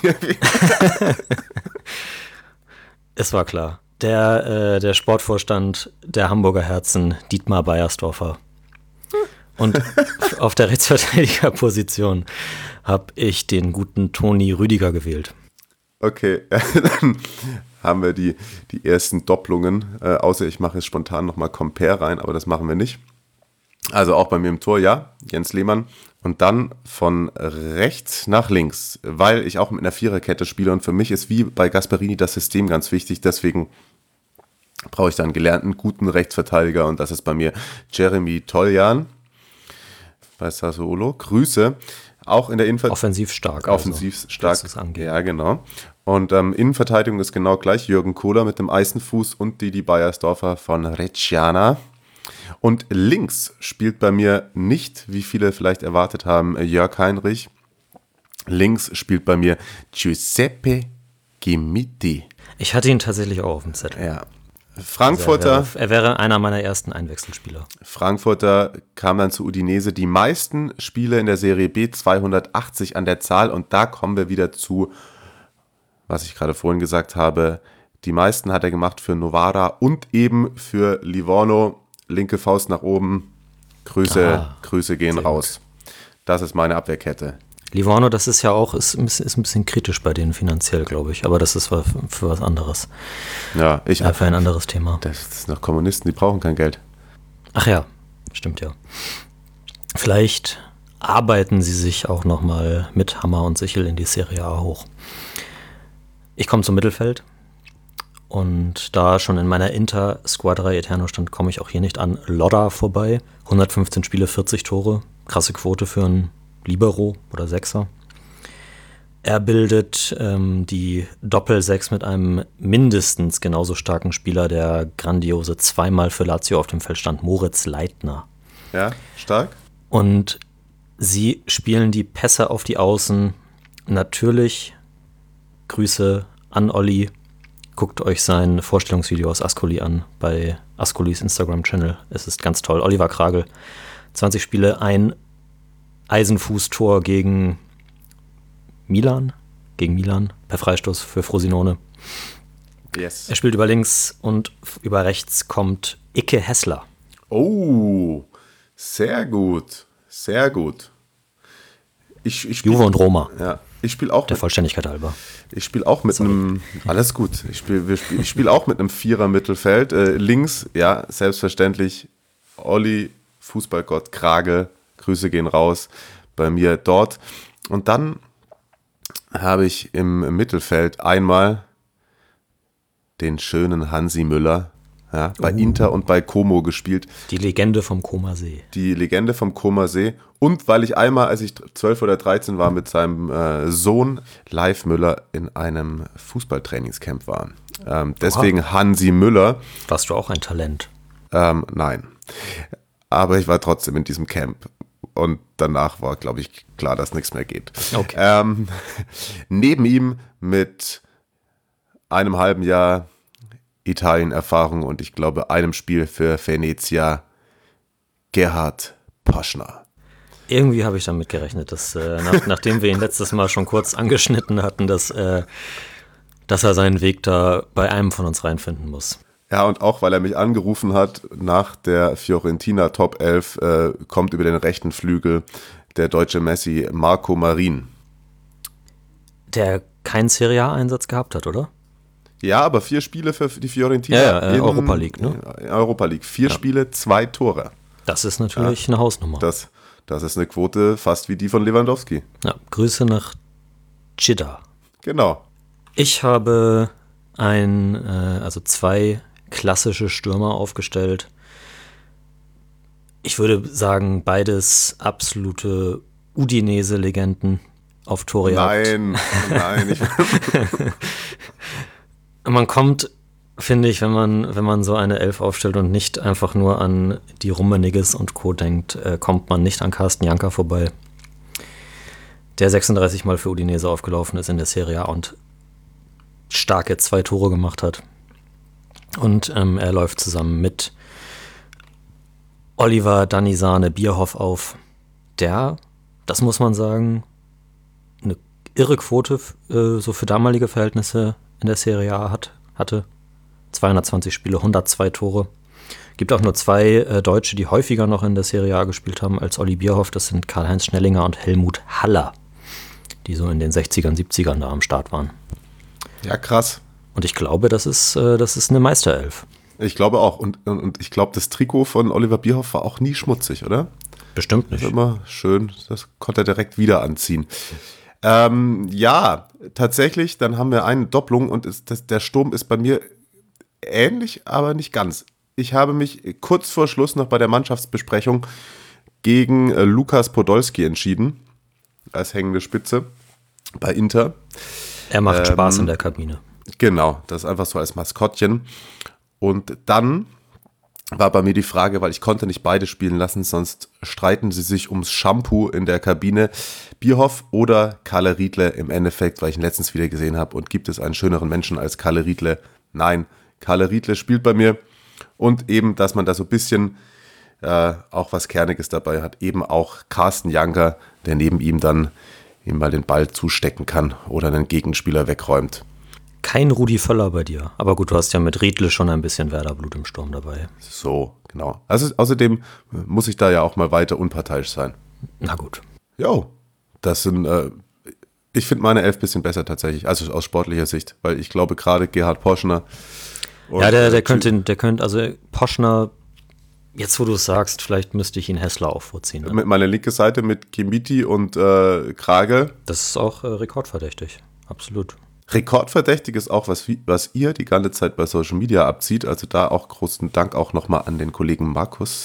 Es war klar. Der Sportvorstand der Hamburger Herzen, Dietmar Beiersdorfer. Und auf der Rechtsverteidigerposition habe ich den guten Toni Rüdiger gewählt. Okay, dann haben wir die ersten Doppelungen. Außer ich mache jetzt spontan nochmal Compare rein, aber das machen wir nicht. Also auch bei mir im Tor, ja, Jens Lehmann. Und dann von rechts nach links, weil ich auch mit einer Viererkette spiele und für mich ist wie bei Gasperini das System ganz wichtig, deswegen brauche ich da einen gelernten, guten Rechtsverteidiger und das ist bei mir Jeremy Toljan bei Sassuolo. Grüße, auch in der Innenverteidigung. Offensiv stark. Offensiv stark, was es angeht. Ja genau. Und Innenverteidigung ist genau gleich, Jürgen Kohler mit dem Eisenfuß und Didi Beiersdorfer von Reggiana. Und links spielt bei mir nicht, wie viele vielleicht erwartet haben, Jörg Heinrich. Links spielt bei mir Giuseppe Gimiti. Ich hatte ihn tatsächlich auch auf dem Zettel. Ja. Frankfurter. Also er wäre einer meiner ersten Einwechselspieler. Frankfurter kam dann zu Udinese. Die meisten Spiele in der Serie B, 280 an der Zahl. Und da kommen wir wieder zu, was ich gerade vorhin gesagt habe. Die meisten hat er gemacht für Novara und eben für Livorno. Linke Faust nach oben. Grüße gehen raus. Das ist meine Abwehrkette. Livorno, das ist ja auch ist ein bisschen kritisch bei denen finanziell, glaube ich. Aber das ist für was anderes. Ja, für ein anderes Thema. Das ist noch Kommunisten, die brauchen kein Geld. Ach ja, stimmt ja. Vielleicht arbeiten sie sich auch nochmal mit Hammer und Sichel in die Serie A hoch. Ich komme zum Mittelfeld. Und da schon in meiner Inter-Squadra Eterno stand, komme ich auch hier nicht an Lodda vorbei. 115 Spiele, 40 Tore. Krasse Quote für einen Libero oder Sechser. Er bildet die Doppel-6 mit einem mindestens genauso starken Spieler, der grandiose zweimal für Lazio auf dem Feld stand, Moritz Leitner. Ja, stark. Und sie spielen die Pässe auf die Außen. Natürlich Grüße an Olli. Guckt euch sein Vorstellungsvideo aus Ascoli an, bei Ascolis Instagram-Channel. Es ist ganz toll. Oliver Kragel, 20 Spiele, ein Eisenfußtor gegen Milan, per Freistoß für Frosinone. Yes. Er spielt über links und über rechts kommt Icke Hessler. Oh, sehr gut, sehr gut. Juve und Roma. Ja, ich spiele auch. Der Vollständigkeit halber. Ich spiele auch mit einem. Alles gut. Ich spiele auch mit einem Vierer-Mittelfeld. Links, ja, selbstverständlich. Olli, Fußballgott, Krage. Grüße gehen raus bei mir dort. Und dann habe ich im Mittelfeld einmal den schönen Hansi Müller. Ja, bei Inter und bei Como gespielt. Die Legende vom Comer See. Und weil ich einmal, als ich 12 oder 13 war, mit seinem Sohn Live Müller in einem Fußballtrainingscamp war. Deswegen Hansi Müller. Warst du auch ein Talent? Nein. Aber ich war trotzdem in diesem Camp. Und danach war, glaube ich, klar, dass nichts mehr geht. Okay. Neben ihm mit einem halben Jahr Italien-Erfahrung und ich glaube einem Spiel für Venezia, Gerhard Poschner. Irgendwie habe ich damit gerechnet, dass nachdem wir ihn letztes Mal schon kurz angeschnitten hatten, dass er seinen Weg da bei einem von uns reinfinden muss. Ja, und auch, weil er mich angerufen hat, nach der Fiorentina Top 11 kommt über den rechten Flügel der deutsche Messi Marco Marin. Der keinen Serie A-Einsatz gehabt hat, oder? Ja, aber 4 Spiele für die Fiorentina. Ja, Europa League, ne? Europa League. 4 Spiele, 2 Tore. Das ist natürlich eine Hausnummer. Das ist eine Quote fast wie die von Lewandowski. Ja, Grüße nach Jeddah. Genau. Ich habe zwei klassische Stürmer aufgestellt. Ich würde sagen, beides absolute Udinese-Legenden auf Torjagd. Nein. Man kommt, finde ich, wenn man so eine Elf aufstellt und nicht einfach nur an die Rummeniges und Co. denkt, kommt man nicht an Carsten Janka vorbei, der 36 Mal für Udinese aufgelaufen ist in der Serie A und starke 2 Tore gemacht hat. Und er läuft zusammen mit Oliver Danny-Sahne Bierhoff auf, der, das muss man sagen, eine irre Quote so für damalige Verhältnisse in der Serie A hatte. 220 Spiele, 102 Tore. Gibt auch nur 2 Deutsche, die häufiger noch in der Serie A gespielt haben als Olli Bierhoff. Das sind Karl-Heinz Schnellinger und Helmut Haller, die so in den 60ern, 70ern da am Start waren. Ja, krass. Und ich glaube, das ist eine Meisterelf. Ich glaube auch. Und ich glaube, das Trikot von Oliver Bierhoff war auch nie schmutzig, oder? Bestimmt nicht. Das ist immer schön. Das konnte er direkt wieder anziehen. Ja, tatsächlich, dann haben wir eine Doppelung und der Sturm ist bei mir ähnlich, aber nicht ganz. Ich habe mich kurz vor Schluss noch bei der Mannschaftsbesprechung gegen Lukas Podolski entschieden, als hängende Spitze bei Inter. Er macht Spaß in der Kabine. Genau, das ist einfach so als Maskottchen. Und dann war bei mir die Frage, weil ich konnte nicht beide spielen lassen, sonst streiten sie sich ums Shampoo in der Kabine. Bierhoff oder Kalle Riedle im Endeffekt, weil ich ihn letztens wieder gesehen habe. Und gibt es einen schöneren Menschen als Kalle Riedle? Nein, Kalle Riedle spielt bei mir. Und eben, dass man da so ein bisschen auch was Kerniges dabei hat. Eben auch Carsten Janka, der neben ihm dann ihm mal den Ball zustecken kann oder einen Gegenspieler wegräumt. Kein Rudi Völler bei dir. Aber gut, du hast ja mit Riedle schon ein bisschen Werderblut im Sturm dabei. So, genau. Also außerdem muss ich da ja auch mal weiter unparteiisch sein. Na gut. Jo, das sind, ich finde meine 11 ein bisschen besser tatsächlich, also aus sportlicher Sicht, weil ich glaube gerade Gerhard Poschner. Ja, der könnte, also Poschner, jetzt wo du es sagst, vielleicht müsste ich ihn Hässler auch vorziehen. Ne? Mit meiner linke Seite mit Kimiti und Krage. Das ist auch rekordverdächtig, absolut. Rekordverdächtig ist auch, was ihr die ganze Zeit bei Social Media abzieht. Also da auch großen Dank auch nochmal an den Kollegen Markus,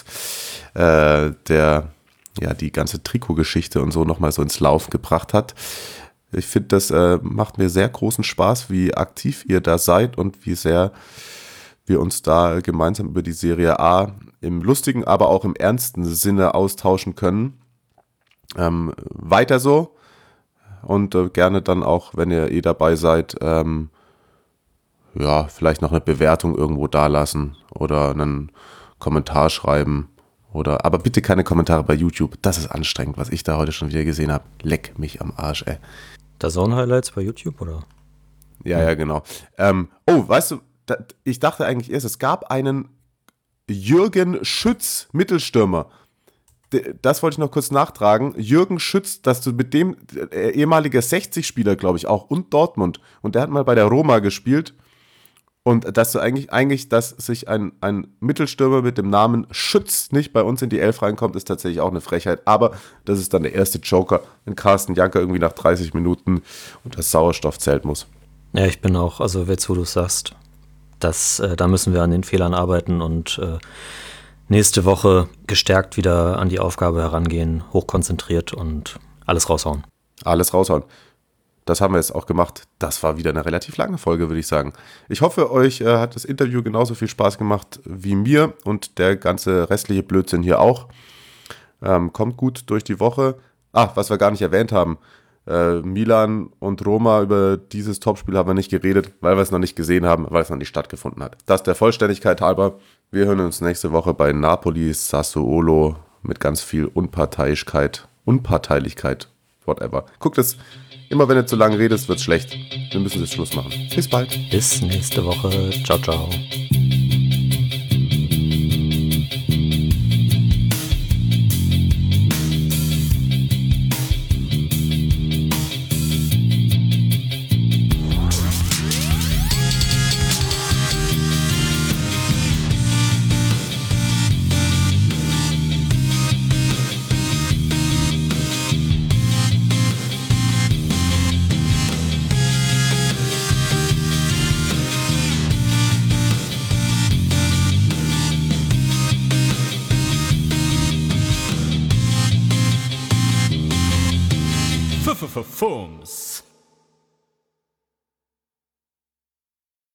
der ja die ganze Trikotgeschichte und so nochmal so ins Laufen gebracht hat. Ich finde, das macht mir sehr großen Spaß, wie aktiv ihr da seid und wie sehr wir uns da gemeinsam über die Serie A im lustigen, aber auch im ernsten Sinne austauschen können. Weiter so. Und gerne dann auch, wenn ihr dabei seid, ja, vielleicht noch eine Bewertung irgendwo dalassen oder einen Kommentar schreiben. Aber bitte keine Kommentare bei YouTube. Das ist anstrengend, was ich da heute schon wieder gesehen habe. Leck mich am Arsch, ey. DAZN-Highlights bei YouTube, oder? Ja, genau. Weißt du, ich dachte eigentlich erst, es gab einen Jürgen Schütz, Mittelstürmer. Das wollte ich noch kurz nachtragen. Jürgen Schütz, dass du mit dem ehemaliger 60-Spieler, glaube ich, auch, und Dortmund. Und der hat mal bei der Roma gespielt. Und dass du eigentlich, dass sich ein Mittelstürmer mit dem Namen Schütz nicht bei uns in die 11 reinkommt, ist tatsächlich auch eine Frechheit. Aber das ist dann der erste Joker, wenn Carsten Janka irgendwie nach 30 Minuten unter Sauerstoffzelt muss. Ja, ich bin auch, also jetzt wo du es sagst, da müssen wir an den Fehlern arbeiten und nächste Woche gestärkt wieder an die Aufgabe herangehen, hochkonzentriert und alles raushauen. Alles raushauen. Das haben wir jetzt auch gemacht. Das war wieder eine relativ lange Folge, würde ich sagen. Ich hoffe, euch hat das Interview genauso viel Spaß gemacht wie mir und der ganze restliche Blödsinn hier auch. Kommt gut durch die Woche. Was wir gar nicht erwähnt haben. Milan und Roma, über dieses Topspiel haben wir nicht geredet, weil wir es noch nicht gesehen haben, weil es noch nicht stattgefunden hat. Das der Vollständigkeit halber. Wir hören uns nächste Woche bei Napoli, Sassuolo mit ganz viel Unparteilichkeit, whatever. Guckt es, immer wenn du zu lange redest, wird's schlecht. Wir müssen jetzt Schluss machen. Bis bald. Bis nächste Woche. Ciao, ciao. Fums.